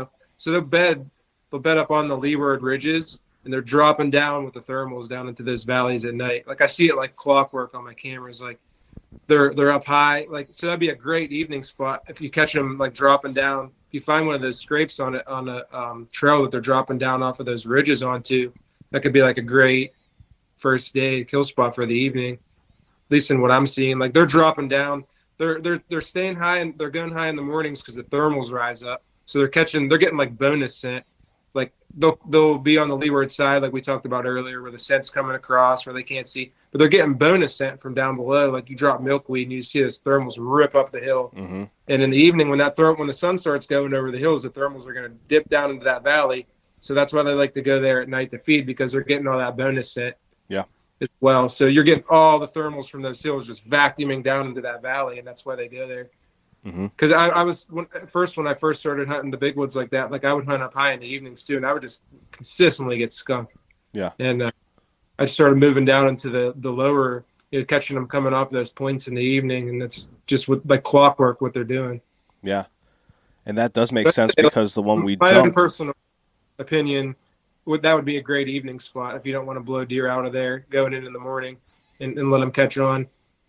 So they'll bed up on the leeward ridges, and they're dropping down with the thermals down into those valleys at night. Like I see it like clockwork on my cameras. Like they're up high. Like so that'd be a great evening spot if you catch them like dropping down. If you find one of those scrapes on a trail that they're dropping down off of those ridges onto, that could be like a great first day kill spot for the evening. At least in what I'm seeing, like they're dropping down. They're staying high and they're going high in the mornings because the thermals rise up. So they're getting like bonus scent. Like they'll be on the leeward side, like we talked about earlier, where the scent's coming across, where they can't see, but they're getting bonus scent from down below. Like you drop milkweed and you see those thermals rip up the hill. Mm-hmm. And in the evening, when the sun starts going over the hills, the thermals are going to dip down into that valley. So that's why they like to go there at night to feed, because they're getting all that bonus scent. Yeah. As well. So you're getting all the thermals from those hills just vacuuming down into that valley, and that's why they go there. Because when I first started hunting the big woods like that, like I would hunt up high in the evenings too, and I would just consistently get skunked. Yeah. And I started moving down into the lower, catching them coming off those points in the evening, and it's just like clockwork what they're doing. Yeah. And that does make sense because the one we my jumped. own personal opinion, that would be a great evening spot if you don't want to blow deer out of there going in the morning and let them catch on.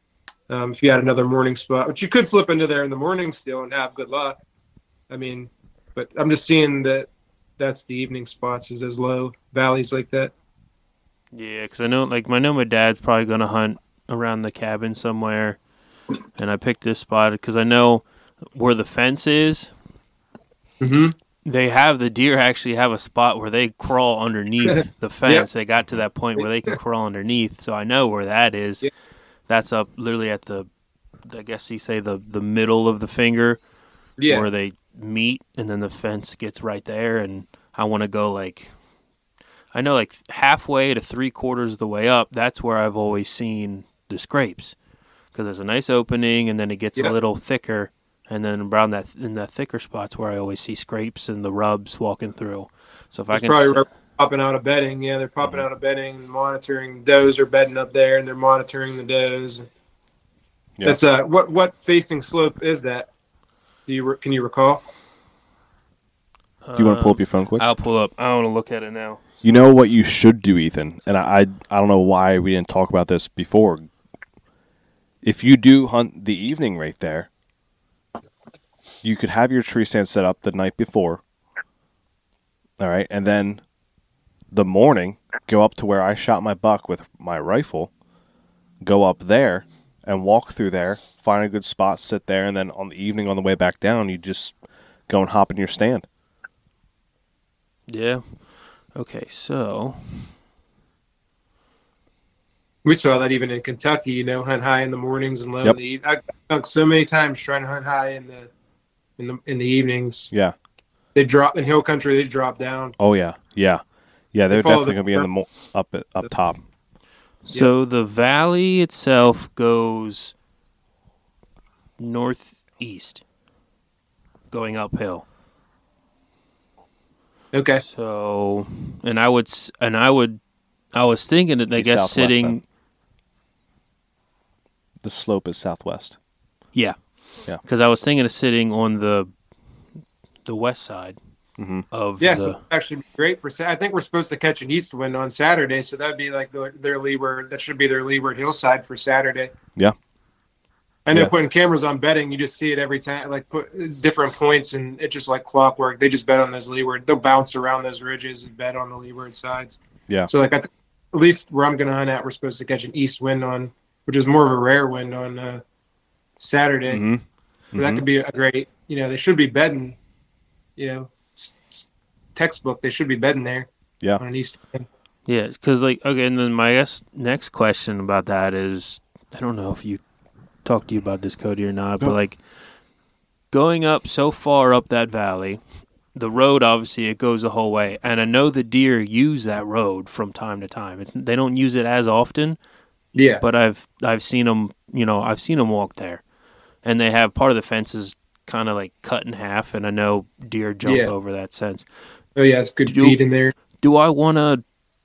If you had another morning spot, but you could slip into there in the morning still and have good luck. I mean, but I'm just seeing that's the evening spots, is those low valleys like that. Yeah, because I know my dad's probably going to hunt around the cabin somewhere, and I picked this spot because I know where the fence is. Mm-hmm. The deer actually have a spot where they crawl underneath the fence. They got to that point where they can crawl underneath, so I know where that is. Yeah. That's up literally at I guess you say the middle of the finger, where they meet, and then the fence gets right there. And I want to go like halfway to 3/4 of the way up. That's where I've always seen the scrapes, because there's a nice opening, and then it gets a little thicker. And then around in that thicker spots where I always see scrapes and the rubs walking through. So if I can probably popping out of bedding, they're popping out of bedding and monitoring. Does are bedding up there, and they're monitoring the does. Yeah. That's what facing slope is that? Can you recall? Do you want to pull up your phone quick? I'll pull up. I want to look at it now. You know what you should do, Ethan, and I don't know why we didn't talk about this before. If you do hunt the evening right there, you could have your tree stand set up the night before, all right, and then the morning, go up to where I shot my buck with my rifle, go up there and walk through there, find a good spot, sit there, and then on the evening on the way back down, you just go and hop in your stand. Yeah. Okay, so we saw that even in Kentucky, hunt high in the mornings and low in the evening. I've hunt so many times trying to hunt high in the evenings. Yeah. They drop in hill country. They drop down. Oh yeah. They're definitely gonna be in the up top. So the valley itself goes northeast, going uphill. Okay. So, I was thinking that I guess Southwest, sitting. then. The slope is southwest. Yeah. Yeah. Because I was thinking of sitting on the west side of Yeah, the. so actually be great for. I think we're supposed to catch an east wind on Saturday, so that'd be like their leeward. That should be their leeward hillside for Saturday. Yeah. I know Yeah. putting cameras on betting, you just see it every time, like put different points, and it's just like clockwork. They just bet on those leeward. They'll bounce around those ridges and bet on the leeward sides. Yeah. So like at least where I'm going to hunt at, we're supposed to catch an east wind on, which is more of a rare wind on Saturday. Mm-hmm. So that could be a great. They should be betting. Textbook. They should be betting there. Yeah. On an east wind. Yeah, because and then my next question about that is, I don't know if you talked to you about this, Cody, or not, but like going up so far up that valley, the road obviously it goes the whole way, and I know the deer use that road from time to time. They don't use it as often. Yeah. But I've seen them. I've seen them walk there, and they have part of the fences kind of like cut in half, and I know deer jump over that fence. Oh yeah, it's good feed in there. Do I want to,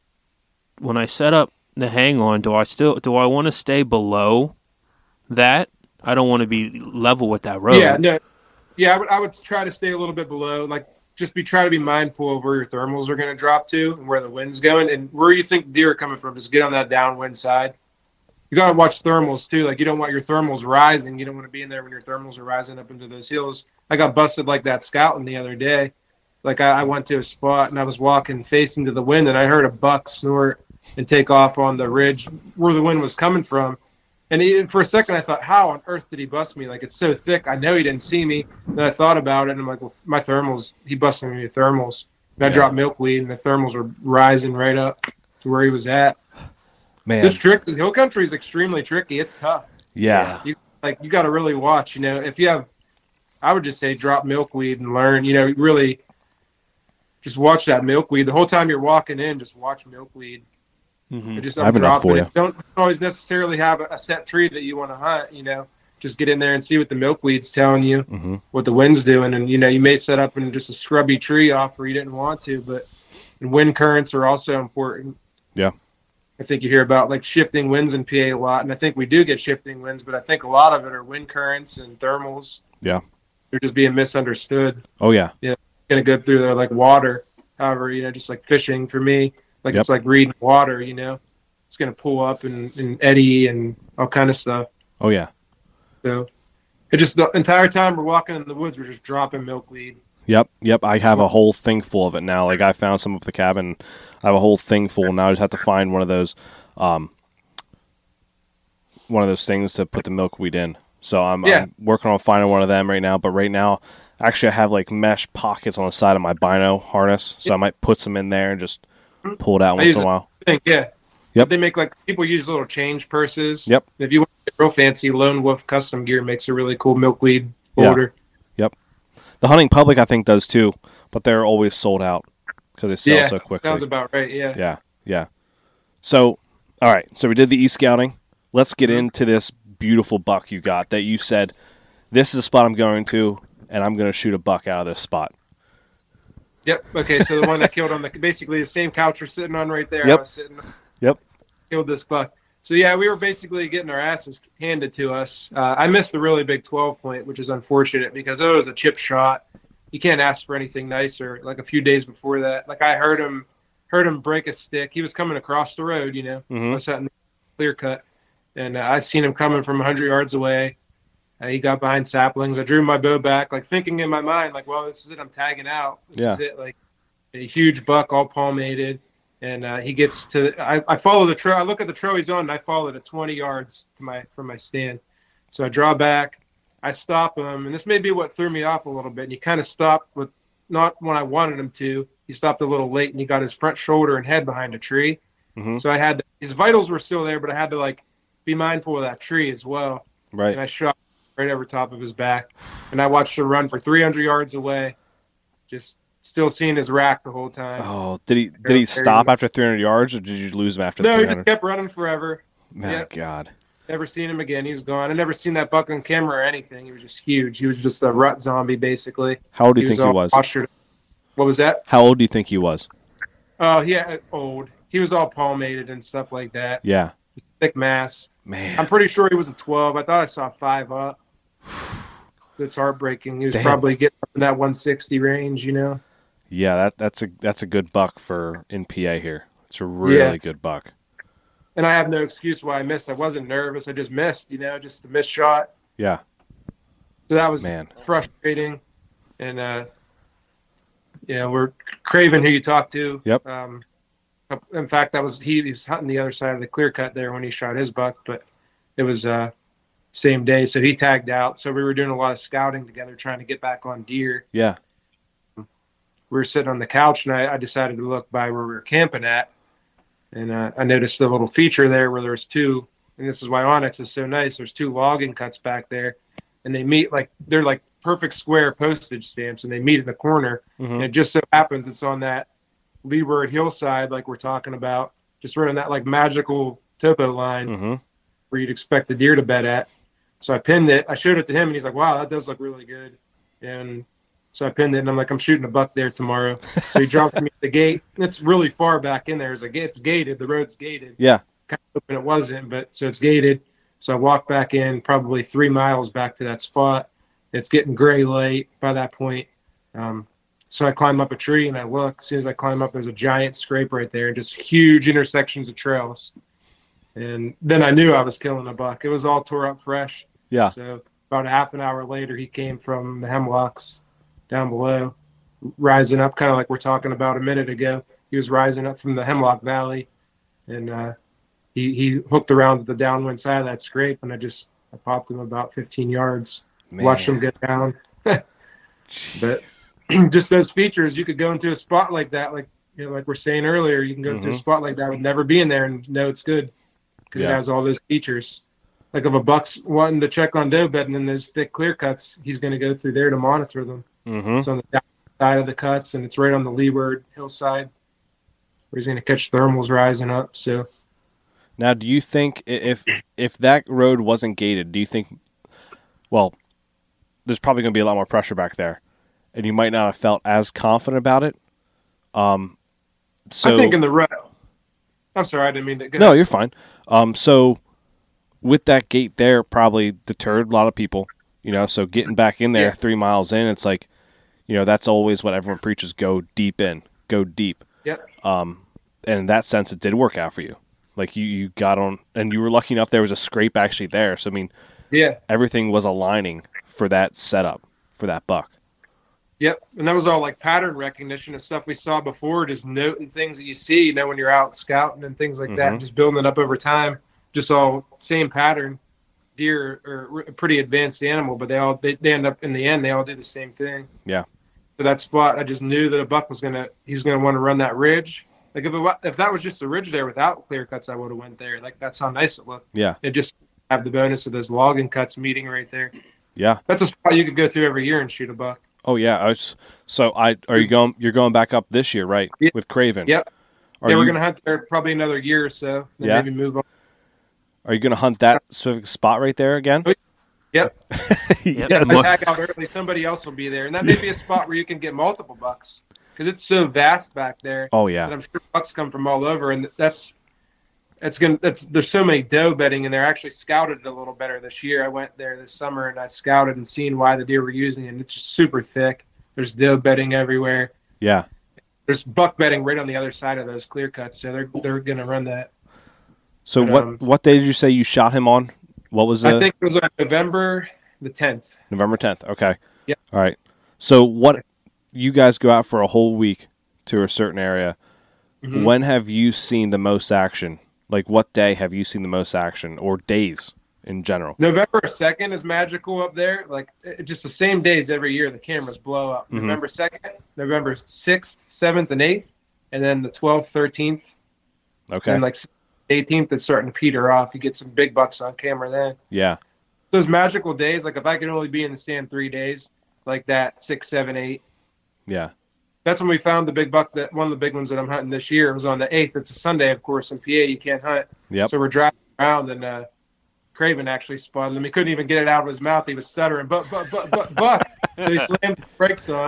when I set up the hang on, do I want to stay below that? I don't want to be level with that road. Yeah, no. Yeah, I would try to stay a little bit below. Like try to be mindful of where your thermals are going to drop to and where the wind's going and where you think deer are coming from. Just get on that downwind side. You got to watch thermals too. Like you don't want your thermals rising. You don't want to be in there when your thermals are rising up into those hills. I got busted like that scouting the other day. Like I went to a spot and I was walking facing to the wind and I heard a buck snort and take off on the ridge where the wind was coming from. And for a second I thought, how on earth did he bust me? Like it's so thick. I know he didn't see me. And I thought about it and I'm like, well, my thermals, he busted me with thermals. And I dropped milkweed and the thermals were rising right up to where he was at. Man. It's tricky. The hill country is extremely tricky. It's tough. Yeah. You got to really watch, if you have, I would just say drop milkweed and learn, really just watch that milkweed. The whole time you're walking in, just watch milkweed. Mm-hmm. Just I have enough for you. Don't always necessarily have a set tree that you want to hunt, just get in there and see what the milkweed's telling you, what the wind's doing. And, you may set up in just a scrubby tree off where you didn't want to, but wind currents are also important. Yeah. I think you hear about like shifting winds in PA a lot, and I think we do get shifting winds, but I think a lot of it are wind currents and thermals. Yeah. They're just being misunderstood. Oh, yeah. Yeah. It's going to go through there like water. However, just like fishing for me, like it's like reading water, it's going to pull up and eddy and all kind of stuff. Oh, yeah. So it just the entire time we're walking in the woods, we're just dropping milkweed. Yep. I have a whole thing full of it now. Like I found some up the cabin. I have a whole thing full. Now I just have to find one of those things to put the milkweed in. So I'm working on finding one of them right now. But right now, actually, I have like mesh pockets on the side of my bino harness. So I might put some in there and just pull it out once in a while. Yeah. Yep. They make people use little change purses. Yep. If you want to get real fancy, Lone Wolf Custom Gear makes a really cool milkweed holder. Yep. The Hunting Public, I think, does too, but they're always sold out because they sell so quickly. Sounds about right. Yeah. Yeah. So, all right. So we did the e-scouting. Let's get into this beautiful buck you got that you said, this is a spot I'm going to, and I'm going to shoot a buck out of this spot. Yep. Okay. So the one that killed on basically the same couch we're sitting on right there. Yep. I was sitting. Yep. Killed this buck. So yeah, we were basically getting our asses handed to us. I missed the really big 12 point, which is unfortunate because it was a chip shot. You can't ask for anything nicer. Like a few days before that, like I heard him break a stick. He was coming across the road, I was at clear cut, and I seen him coming from 100 yards away. He got behind saplings. I drew my bow back, like thinking in my mind, like, well, this is it. I'm tagging out. This is it. Like a huge buck, all palmated. And he gets to. I follow the trail. I look at the trail he's on, and I follow it at 20 yards from my stand. So I draw back. I stop him, and this may be what threw me off a little bit. And he kind of stopped with not when I wanted him to. He stopped a little late, and he got his front shoulder and head behind a tree. Mm-hmm. So his vitals were still there, but I had to be mindful of that tree as well. Right. And I shot right over top of his back, and I watched him run for 300 yards away, just. Still seeing his rack the whole time. Oh, did he stop after 300 yards, or did you lose him after 300? No, he just kept running forever. My God. Never seen him again. He's gone. I never seen that buck on camera or anything. He was just huge. He was just a rut zombie, basically. How old do you think he was? Postured. What was that? How old do you think he was? Oh, yeah, old. He was all palmated and stuff like that. Yeah. Thick mass. Man. I'm pretty sure he was a 12. I thought I saw 5 up. It's heartbreaking. He was probably getting up in that 160 range, Yeah, that's a good buck for in PA here. It's a really good buck. And I have no excuse why I missed. I wasn't nervous. I just missed, just a missed shot. Yeah. So that was frustrating. And, we're Craven, who you talked to. Yep. In fact, he was hunting the other side of the clear cut there when he shot his buck, but it was same day. So he tagged out. So we were doing a lot of scouting together, trying to get back on deer. Yeah. We were sitting on the couch, and I decided to look by where we were camping at. And I noticed the little feature there where there's 2, and this is why Onyx is so nice. There's 2 logging cuts back there, and they meet they're like perfect square postage stamps, and they meet in the corner. Mm-hmm. And it just so happens it's on that leeward hillside, like we're talking about, just right on that like magical topo line where you'd expect the deer to bed at. So I pinned it. I showed it to him, and he's like, "Wow, that does look really good." And so I pinned it, and I'm like, "I'm shooting a buck there tomorrow." So he dropped me at the gate. It's really far back in there. It's gated. The road's gated. Yeah. Kind of hoping it wasn't, but so it's gated. So I walked back in probably 3 miles back to that spot. It's getting gray light by that point. So I climb up a tree and I look. As soon as I climb up, there's a giant scrape right there and just huge intersections of trails. And then I knew I was killing a buck. It was all tore up fresh. Yeah. So about a half an hour later, he came from the hemlocks down below, rising up, kind of like we're talking about a minute ago. He was rising up from the Hemlock Valley, and he hooked around to the downwind side of that scrape, and I popped him about 15 yards. Man. Watched him get down. But just those features, you could go into a spot like that, like we're saying earlier, you can go into a spot like that with never being there and know it's good because it has all those features. Like if a buck's wanting to check on doe bedding in those thick clear cuts, he's going to go through there to monitor them. It's on the down side of the cuts, and it's right on the leeward hillside where he's going to catch thermals rising up. So now, do you think if that road wasn't gated, do you think, well, there's probably going to be a lot more pressure back there, and you might not have felt as confident about it? So I think in the road. I'm sorry, I didn't mean to. No, you're fine. So with that gate there, probably deterred a lot of people. So getting back in there 3 miles in, it's like, that's always what everyone preaches: go deep in, go deep. Yep. And in that sense, it did work out for you. Like you got on, and you were lucky enough there was a scrape actually there. So I mean, everything was aligning for that setup for that buck. Yep, and that was all like pattern recognition and stuff we saw before, just noting things that you see, when you're out scouting and things like that, just building it up over time. Just all same pattern. Deer are a pretty advanced animal, but they end up in the end, they all do the same thing. Yeah. So that spot, I just knew that a buck was he's gonna want to run that ridge. Like if that was just a ridge there without clear cuts, I would have went there. Like that's how nice it looked. Yeah. It just have the bonus of those logging cuts meeting right there. Yeah. That's a spot you could go through every year and shoot a buck. Oh yeah. You're going back up this year, right? Yeah. With Craven. Yep. We're gonna hunt there probably another year or so. Then maybe move on. Are you gonna hunt that specific spot right there again? Yep. Yeah. If I tag out early, somebody else will be there, and that may be a spot where you can get multiple bucks because it's so vast back there. Oh yeah. And I'm sure bucks come from all over, and there's so many doe bedding, and they're actually scouted it a little better this year. I went there this summer and I scouted and seen why the deer were using it, and it's just super thick. There's doe bedding everywhere. Yeah. There's buck bedding right on the other side of those clear cuts, so they're gonna run that. So what day did you say you shot him on? What was I think it was on November the 10th. November 10th. Okay. Yeah. All right. So you guys go out for a whole week to a certain area. Mm-hmm. When have you seen the most action? Like what day have you seen the most action, or days in general? November 2nd is magical up there. Like just the same days every year, the cameras blow up. Mm-hmm. November 2nd, November 6th, 7th, and 8th, and then the 12th, 13th. Okay. And like 18th, it's starting to peter off. You get some big bucks on camera then. Yeah. Those magical days, like if I could only be in the stand 3 days, like that 6, 7, 8. Yeah. That's when we found the big buck. That one of the big ones that I'm hunting this year. It was on the 8th. It's a Sunday, of course. In PA, you can't hunt. Yep. So we're driving around, and Craven actually spotted him. He couldn't even get it out of his mouth. He was stuttering. Buck. So he slammed the brakes on,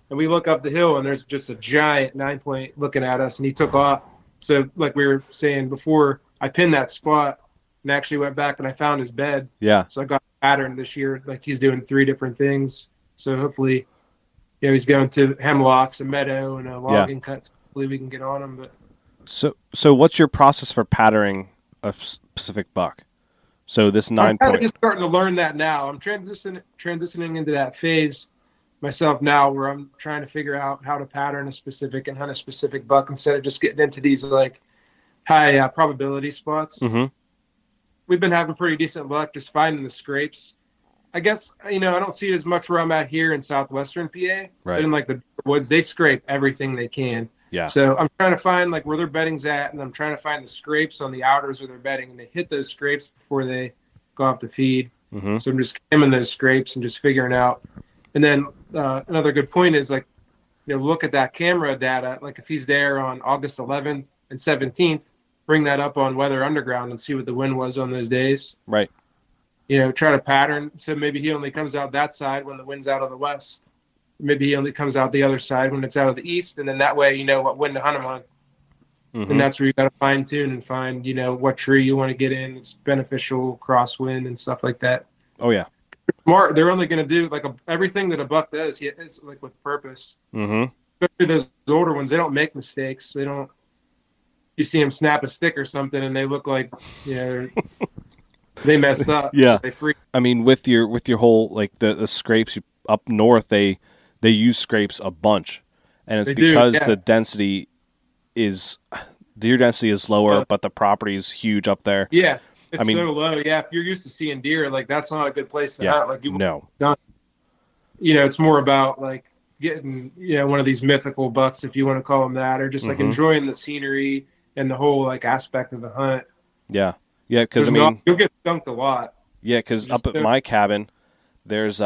and we look up the hill, and there's just a giant 9-point looking at us, and he took off. So like we were saying before, I pinned that spot and actually went back and I found his bed. Yeah. So I got a pattern this year. Like he's doing 3 different things. So hopefully, he's going to hemlocks, a meadow, and a logging cut. So hopefully we can get on him. But so what's your process for patterning a specific buck? So this 9 I'm kind of point. just starting to learn that now. I'm transitioning into that phase myself now, where I'm trying to figure out how to pattern a specific and hunt a specific buck instead of just getting into these like high probability spots. Mm-hmm. We've been having pretty decent luck just finding the scrapes. I guess, I don't see it as much where I'm at here in southwestern PA. Right. But in like the woods, they scrape everything they can. Yeah. So I'm trying to find like where their bedding's at, and I'm trying to find the scrapes on the outers of their bedding, and they hit those scrapes before they go off to feed. Mm-hmm. So I'm just skimming those scrapes and just figuring out. And then another good point is like, look at that camera data. Like if he's there on August 11th and 17th, bring that up on Weather Underground and see what the wind was on those days. Right. Try to pattern. So maybe he only comes out that side when the wind's out of the west. Maybe he only comes out the other side when it's out of the east. And then that way, you know what wind to hunt him on. Mm-hmm. And that's where you got to fine tune and find, what tree you want to get in. It's beneficial, crosswind and stuff like that. Oh yeah. Smart. They're only going to do like everything that a buck does. It's like with purpose. Mm-hmm. Especially those older ones, they don't make mistakes. They don't. You see them snap a stick or something, and they look like they messed up. Yeah. They freak. I mean, with your whole like the scrapes up north, they use scrapes a bunch, and it's because the density is deer density is lower, but the property is huge up there. Yeah. It's so low. Yeah, if you're used to seeing deer, like that's not a good place to hunt. Like it's more about like getting one of these mythical bucks, if you want to call them that, or just like enjoying the scenery and the whole like aspect of the hunt. Yeah, because you'll get skunked a lot. Yeah, because up at my cabin, there's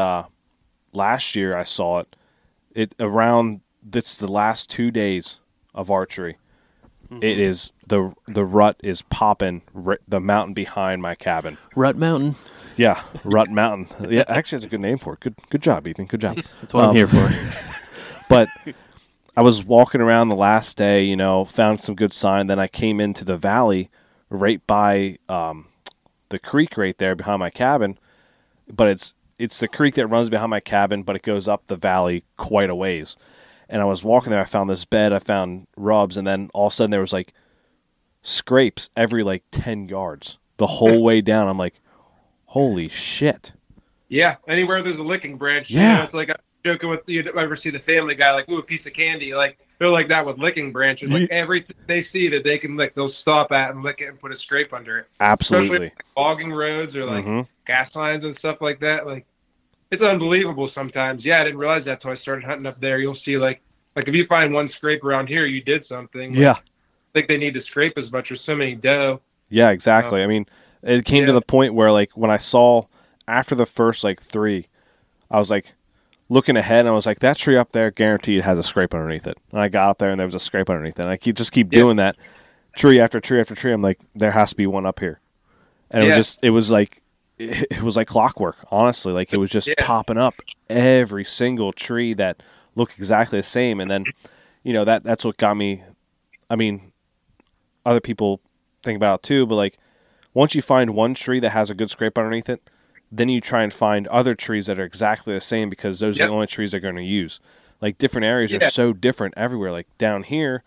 last year I saw it around. It's the last 2 days of archery. It is the rut is popping the mountain behind my cabin. Rut Mountain. Yeah, Rut Mountain. Yeah, actually, that's a good name for it. Good job, Ethan. Good job. That's what I'm here for. But I was walking around the last day, found some good sign. Then I came into the valley right by the creek right there behind my cabin. But it's the creek that runs behind my cabin, but it goes up the valley quite a ways. And I was walking there, I found this bed, I found rubs, and then all of a sudden there was like scrapes every 10 yards the whole way down. I'm like, holy shit. Yeah, anywhere there's a licking branch. Yeah. It's like I'm joking with you ever see the Family Guy, like, ooh, a piece of candy. Like, they're like that with licking branches. Like everything they see that they can lick, they'll stop at and lick it and put a scrape under it. Absolutely. Especially like logging roads or like gas lines and stuff like that. Like, it's unbelievable sometimes. Yeah, I didn't realize that until I started hunting up there. You'll see like if you find one scrape around here, you did something. Yeah. I think they need to scrape as much. There's so many doe. Yeah, exactly. I mean, it came to the point where when I saw after the first 3, I was looking ahead and I was like, that tree up there guaranteed has a scrape underneath it. And I got up there and there was a scrape underneath it. And I keep doing that tree after tree after tree. I'm like, there has to be one up here. And it was like clockwork, honestly. Like it was just popping up every single tree that looked exactly the same. And then, that's what got me. I mean, other people think about it too, but once you find one tree that has a good scrape underneath it, then you try and find other trees that are exactly the same because those are the only trees they're going to use. Like different areas are so different everywhere. Like down here,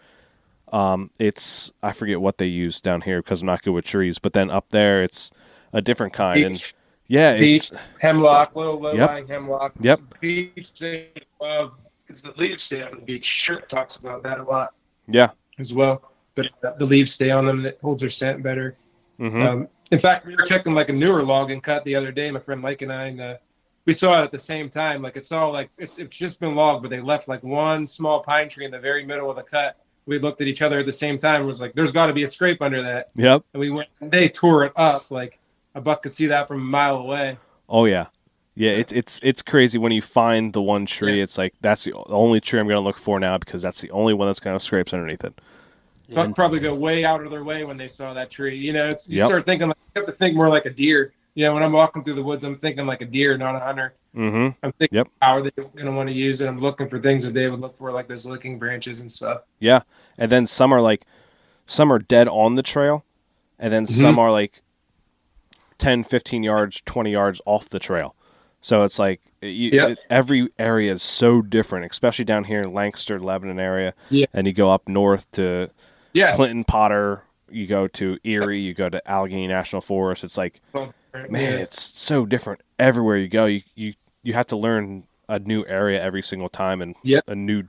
it's I forget what they use down here because I'm not good with trees. But then up there, it's a different kind. Beech. And beech, hemlock, little low-lying hemlock. Yep. Beech, because the leaves stay on the beech. Shirt talks about that a lot. Yeah. As well, but the leaves stay on them and it holds their scent better. Mm-hmm. In fact, we were checking a newer logging cut the other day. My friend Mike and I, and we saw it at the same time. It's all it's just been logged, but they left one small pine tree in the very middle of the cut. We looked at each other at the same time. And was like, "There's got to be a scrape under that." Yep. And we went. And they tore it up. A buck could see that from a mile away. Oh yeah, yeah. It's crazy when you find the one tree. Yeah. It's that's the only tree I'm going to look for now because that's the only one that's going to scrapes underneath it. Buck probably go way out of their way when they saw that tree. You start thinking you have to think more like a deer. When I'm walking through the woods, I'm thinking like a deer, not a hunter. Mm-hmm. I'm thinking how they're going to want to use it. I'm looking for things that they would look for, like those licking branches and stuff. Yeah, and then some are dead on the trail, and then some are like 10, 15 yards, 20 yards off the trail. So it's like every area is so different, especially down here in Lancaster, Lebanon area. Yeah. And you go up north to Clinton, Potter, you go to Erie, you go to Allegheny National Forest. It's like, man, it's so different everywhere you go. You have to learn a new area every single time and a new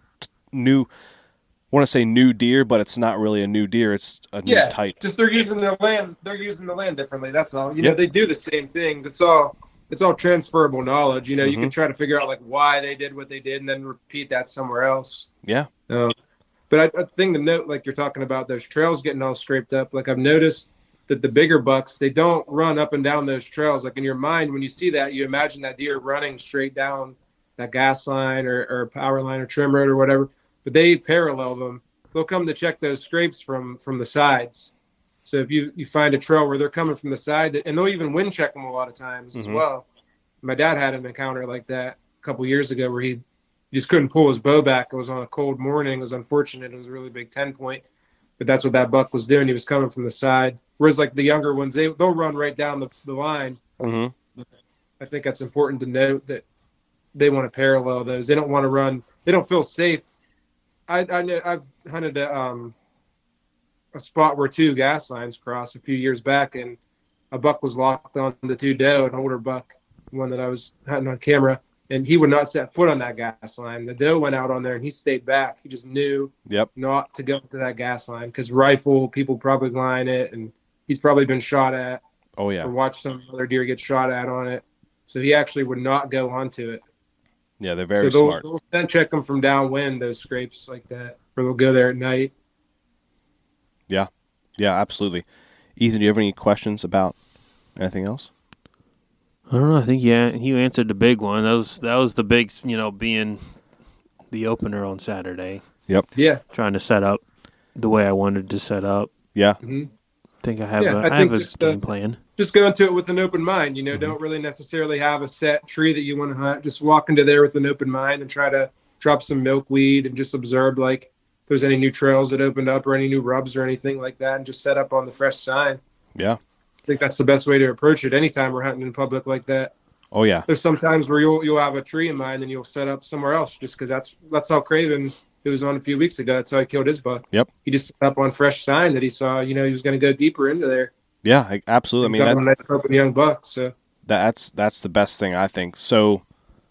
I want to say new deer, but it's not really a new deer. It's a new type. Just they're using the land. They're using the land differently. That's all. You know, they do the same things. It's all transferable knowledge. You know, you can try to figure out like why they did what they did, and then repeat that somewhere else. Yeah. But I think to note, like you're talking about those trails getting all scraped up. Like I've noticed that the bigger bucks, they don't run up and down those trails. Like in your mind, when you see that, you imagine that deer running straight down that gas line or power line or trim road or whatever. But they parallel them. They'll come to check those scrapes from the sides. So if you find a trail where they're coming from the side, and they'll even wind check them a lot of times as well. My dad had an encounter like that a couple years ago where he just couldn't pull his bow back. It was on a cold morning. It was unfortunate. It was a really big 10-point. But that's what that buck was doing. He was coming from the side. Whereas like the younger ones, they'll run right down the line. I think that's important to note that they want to parallel those. They don't want to run. They don't feel safe. I know I've hunted a spot where two gas lines crossed a few years back, and a buck was locked on the two doe, an older buck, one that I was hunting on camera, and he would not set foot on that gas line. The doe went out on there, and he stayed back. He just knew not to go to that gas line because rifle, people probably line it, and he's probably been shot at. Oh, yeah. Or watched some other deer get shot at on it. So he actually would not go onto it. Yeah, they're very smart. They'll scent check them from downwind, those scrapes like that, or they'll go there at night. Yeah, absolutely. Ethan, do you have any questions about anything else? I don't know. I think you answered the big one. That was the big, being the opener on Saturday. Yep. Yeah. Trying to set up the way I wanted to set up. Yeah. I think I have a game plan. Just go into it with an open mind. Don't really necessarily have a set tree that you want to hunt. Just walk into there with an open mind and try to drop some milkweed and just observe like if there's any new trails that opened up or any new rubs or anything like that, and just set up on the fresh sign. Yeah. I think that's the best way to approach it anytime we're hunting in public like that. Oh, yeah. There's some times where you'll have a tree in mind and you'll set up somewhere else just because that's how Craven, it was on a few weeks ago. That's how he killed his buck. Yep. He just set up on fresh sign that he saw, he was going to go deeper into there. Yeah, absolutely. I mean, that's a nice young buck. So that's the best thing, I think. So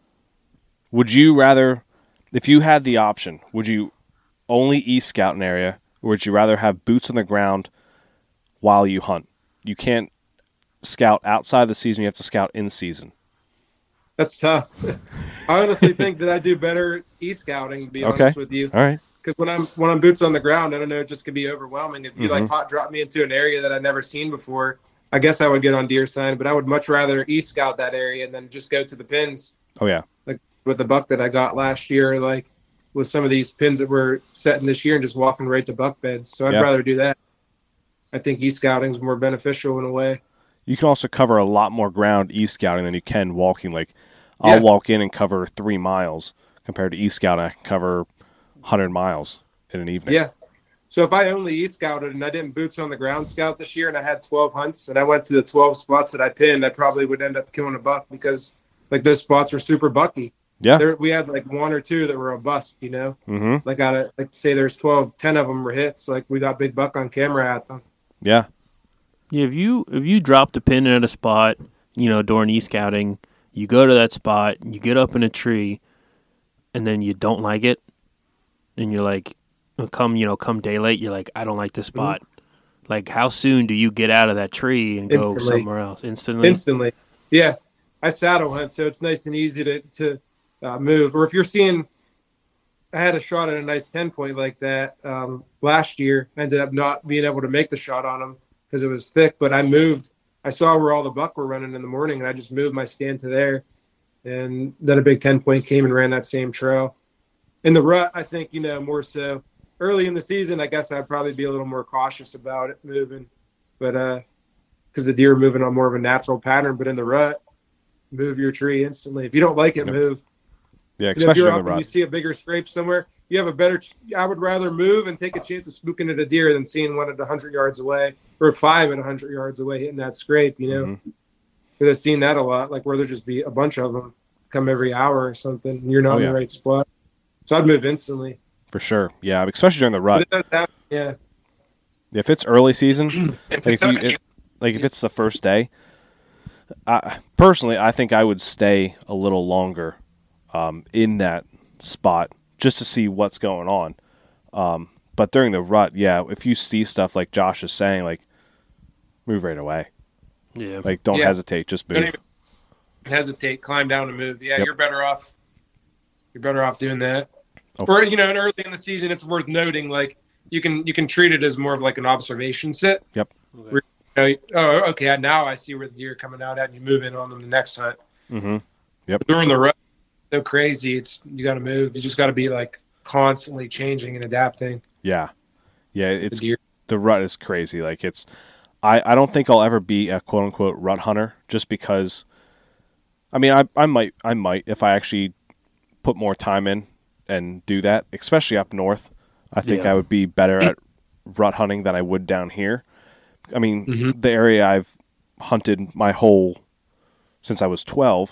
would you rather, if you had the option, would you only e-scout an area, or would you rather have boots on the ground while you hunt? You can't scout outside the season. You have to scout in season. That's tough. I honestly think that I do better e-scouting, to be honest with you. All right. Because when I'm boots on the ground, I don't know, it just could be overwhelming. If you like hot drop me into an area that I've never seen before, I guess I would get on deer sign, but I would much rather e-scout that area and then just go to the pins. Oh, yeah. Like with the buck that I got last year, like with some of these pins that we're setting this year and just walking right to buck beds. So I'd rather do that. I think e-scouting is more beneficial in a way. You can also cover a lot more ground e-scouting than you can walking. Like I'll walk in and cover 3 miles compared to e-scouting. I can cover 100 miles in an evening. Yeah. So if I only e-scouted and I didn't boots on the ground scout this year and I had 12 hunts and I went to the 12 spots that I pinned, I probably would end up killing a buck because like those spots were super bucky. Yeah. We had like 1 or 2 that were a bust, Like say there's 12, 10 of them were hits. Like we got big buck on camera at them. Yeah. Yeah. If you dropped a pin at a spot, during e-scouting, you go to that spot, you get up in a tree, and then you don't like it, and you're like, come daylight, you're like, I don't like this spot. Like, how soon do you get out of that tree and go somewhere else? Instantly? Yeah. I saddle hunt, so it's nice and easy to move. Or if you're seeing, I had a shot at a nice 10-point like that last year. I ended up not being able to make the shot on him because it was thick, but I moved. I saw where all the buck were running in the morning, and I just moved my stand to there. And then a big 10-point came and ran that same trail. In the rut, I think, more so. Early in the season, I guess I'd probably be a little more cautious about it moving. But because the deer are moving on more of a natural pattern. But in the rut, move your tree instantly. If you don't like it, move. Yeah, If especially you're in the up and rut. you see a bigger scrape somewhere, you have a better. I would rather move and take a chance of spooking at a deer than seeing one at 100 yards away or 5 at 100 yards away hitting that scrape. Because I've seen that a lot, like where there just be a bunch of them come every hour or something, and you're not in the right spot. So I'd move instantly. For sure, yeah, especially during the rut. But it does happen, yeah. If it's early season, like if it's the first day, personally, I think I would stay a little longer in that spot just to see what's going on. But during the rut, yeah, if you see stuff like Josh is saying, like, move right away. Yeah. Like, don't hesitate, just move. Don't even hesitate, climb down and move. Yeah, you're better off. You're better off doing that. Or and early in the season, it's worth noting, like, you can treat it as more of like an observation sit. Yep. Where, okay, now I see where the deer are coming out at, and you move in on them the next hunt. Mm-hmm. Yep. During the rut, so crazy. You got to move. You just got to be like constantly changing and adapting. Yeah. It's the rut is crazy. Like I don't think I'll ever be a quote unquote rut hunter just because. I mean, I might if I actually put more time in and do that, especially up north. I think I would be better at rut hunting than I would down here. I mean, the area I've hunted my whole since I was 12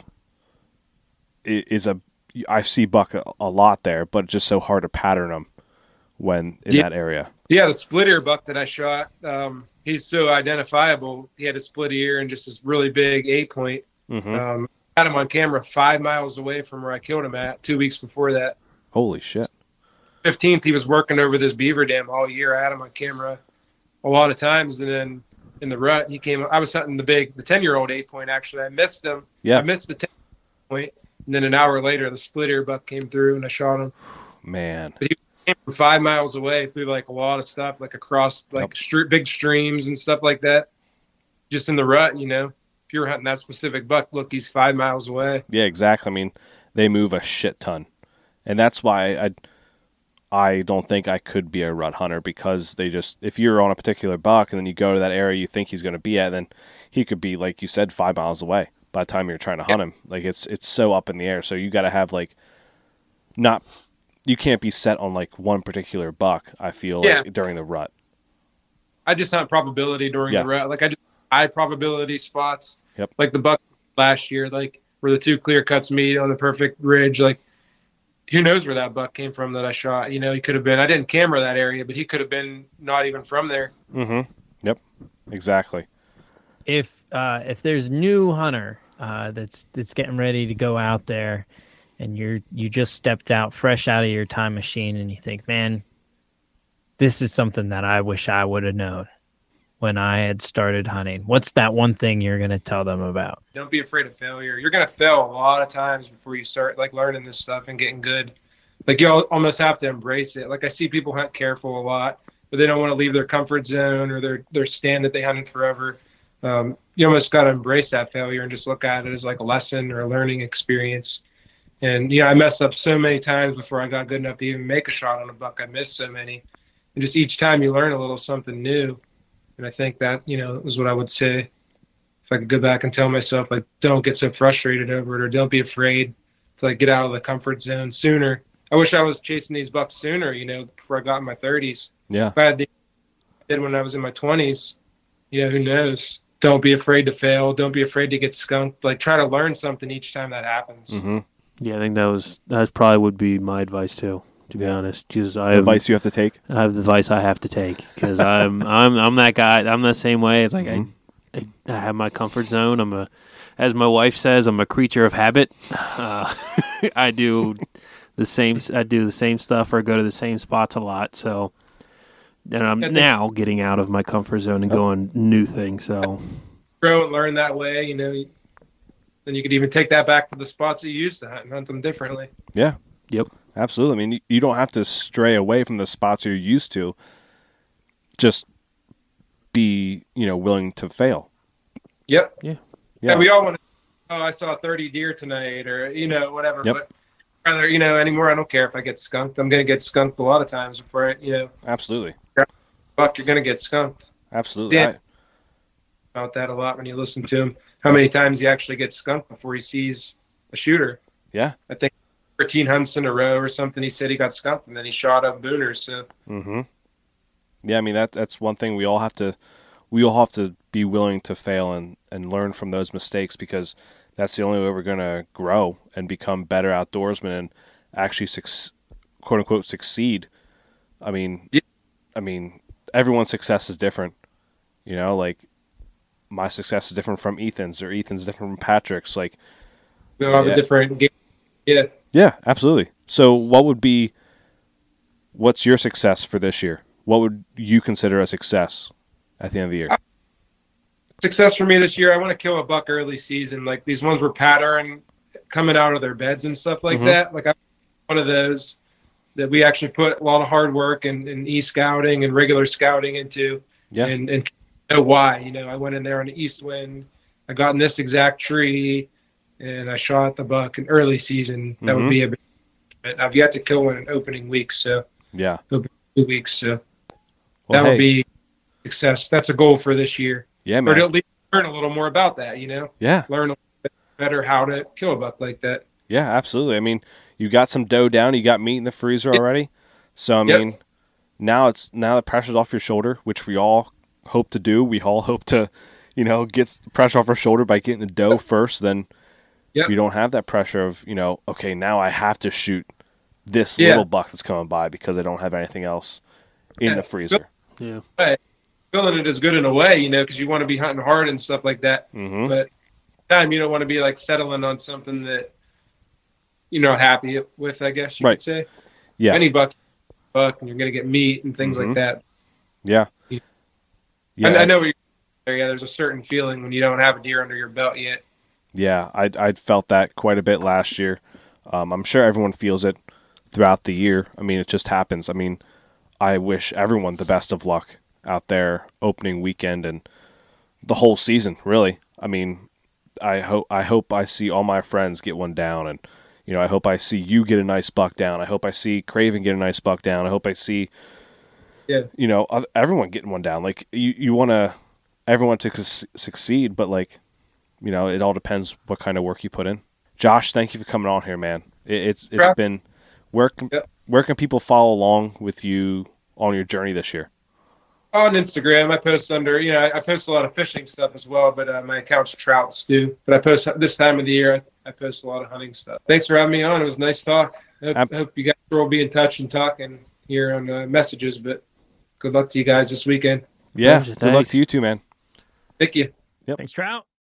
is I see buck a lot there, but it's just so hard to pattern them when in that area. Yeah, the split ear buck that I shot, he's so identifiable. He had a split ear and just this really big 8-point. Had him on camera 5 miles away from where I killed him at 2 weeks before that. Holy shit. 15th, he was working over this beaver dam all year. I had him on camera a lot of times, and then in the rut, he came. I was hunting the 10-year-old 8-point. Actually, I missed him. Yeah, I missed the 10-point, and then an hour later, the split ear buck came through, and I shot him. Man, but he came from 5 miles away through like a lot of stuff, like across like big streams and stuff like that. Just in the rut, if you were hunting that specific buck, look, he's 5 miles away. Yeah, exactly. I mean, they move a shit ton, and that's why I don't think I could be a rut hunter because if you're on a particular buck and then you go to that area you think he's going to be at, then he could be, like you said, 5 miles away by the time you're trying to hunt him. Like it's so up in the air. So you got to have you can't be set on like one particular buck, I feel like during the rut. I just hunt probability during the rut. Like I probability spots. Yep. Like the buck last year, like where the two clear cuts meet on the perfect ridge, like who knows where that buck came from that I shot? He could have been. I didn't camera that area, but he could have been not even from there. Mm-hmm. Yep. Exactly. If there's new hunter that's getting ready to go out there, and you just stepped out fresh out of your time machine, and you think, man, this is something that I wish I would have known when I had started hunting. What's that one thing you're going to tell them about? Don't be afraid of failure. You're going to fail a lot of times before you start like learning this stuff and getting good. Like you almost have to embrace it. Like I see people hunt careful a lot, but they don't want to leave their comfort zone or their stand that they hunted forever. You almost got to embrace that failure and just look at it as like a lesson or a learning experience. And I messed up so many times before I got good enough to even make a shot on a buck. I missed so many, and just each time you learn a little something new. And I think that, is what I would say. If I could go back and tell myself, like, don't get so frustrated over it, or don't be afraid to like get out of the comfort zone sooner. I wish I was chasing these bucks sooner, before I got in my 30s. Yeah. If I did when I was in my 20s, who knows? Don't be afraid to fail. Don't be afraid to get skunked. Like, try to learn something each time that happens. Mm-hmm. Yeah, I think that probably would be my advice too. To be honest, because advice you have to take. I have the advice I have to take because I'm that guy. I'm the same way. It's like I have my comfort zone. As my wife says, I'm a creature of habit. I do the same stuff or go to the same spots a lot. So, and I'm now getting out of my comfort zone and going new things. So, grow and learn that way. Then you could even take that back to the spots that you used to hunt and hunt them differently. Yeah. Yep. Absolutely. I mean, you don't have to stray away from the spots you're used to. Just be, willing to fail. Yep. Yeah. We all want to. Oh, I saw 30 deer tonight, or whatever. Yep. But rather, anymore, I don't care if I get skunked. I'm going to get skunked a lot of times before I, Absolutely. Fuck, you're going to get skunked. Absolutely. Dan about that a lot when you listen to him. how many times he actually gets skunked before he sees a shooter. Yeah. I think 13 hunts in a row or something. He said he got skunked, and then he shot up booners. So. Mm-hmm. Yeah, I mean that's one thing we all have to be willing to fail and learn from those mistakes, because that's the only way we're going to grow and become better outdoorsmen and actually quote unquote succeed. I mean, everyone's success is different. You know, like my success is different from Ethan's, or Ethan's different from Patrick's. Like we all have a different game. Yeah. Yeah, absolutely. So what's your success for this year? What would you consider a success at the end of the year? Success for me this year, I want to kill a buck early season. Like these ones were pattern coming out of their beds and stuff like that. Like I'm one of those that we actually put a lot of hard work and e-scouting and regular scouting into. Yeah. And know why. You know, I went in there on the east wind. I got in this exact tree, and I shot the buck in early season. That would be a bit. But I've yet to kill one in opening week, so yeah, 2 weeks. So that would be success. That's a goal for this year. Yeah, man. Or to at least learn a little more about that. You know. Yeah. Learn a little bit better how to kill a buck like that. Yeah, absolutely. I mean, you got some dough down. You got meat in the freezer already. So I mean, now the pressure's off your shoulder, which we all hope to do. We all hope to, get pressure off our shoulder by getting the dough first. Then you don't have that pressure of, okay, now I have to shoot this little buck that's coming by because I don't have anything else in the freezer. Yeah. But feeling it is good in a way, because you want to be hunting hard and stuff like that. Mm-hmm. But time you don't want to be like settling on something that you're not happy with, I guess you could say. Yeah. Any buck, and you're going to get meat and things like that. Yeah. Yeah. I know where you're there. Yeah, there's a certain feeling when you don't have a deer under your belt yet. Yeah, I'd felt that quite a bit last year. I'm sure everyone feels it throughout the year. I mean, it just happens. I mean, I wish everyone the best of luck out there opening weekend and the whole season, really. I mean, I hope I see all my friends get one down, and I hope I see you get a nice buck down. I hope I see Craven get a nice buck down. I hope I see everyone getting one down. Like you want everyone to succeed, but like, it all depends what kind of work you put in. Josh, thank you for coming on here, man. It's been, where can people follow along with you on your journey this year? On Instagram, I post I post a lot of fishing stuff as well, but my account's Trout Stew. But I post this time of the year, I post a lot of hunting stuff. Thanks for having me on. It was a nice talk. I hope you guys will be in touch and talking here on messages, but good luck to you guys this weekend. Yeah, good luck to you too, man. Thank you. Yep. Thanks, Trout.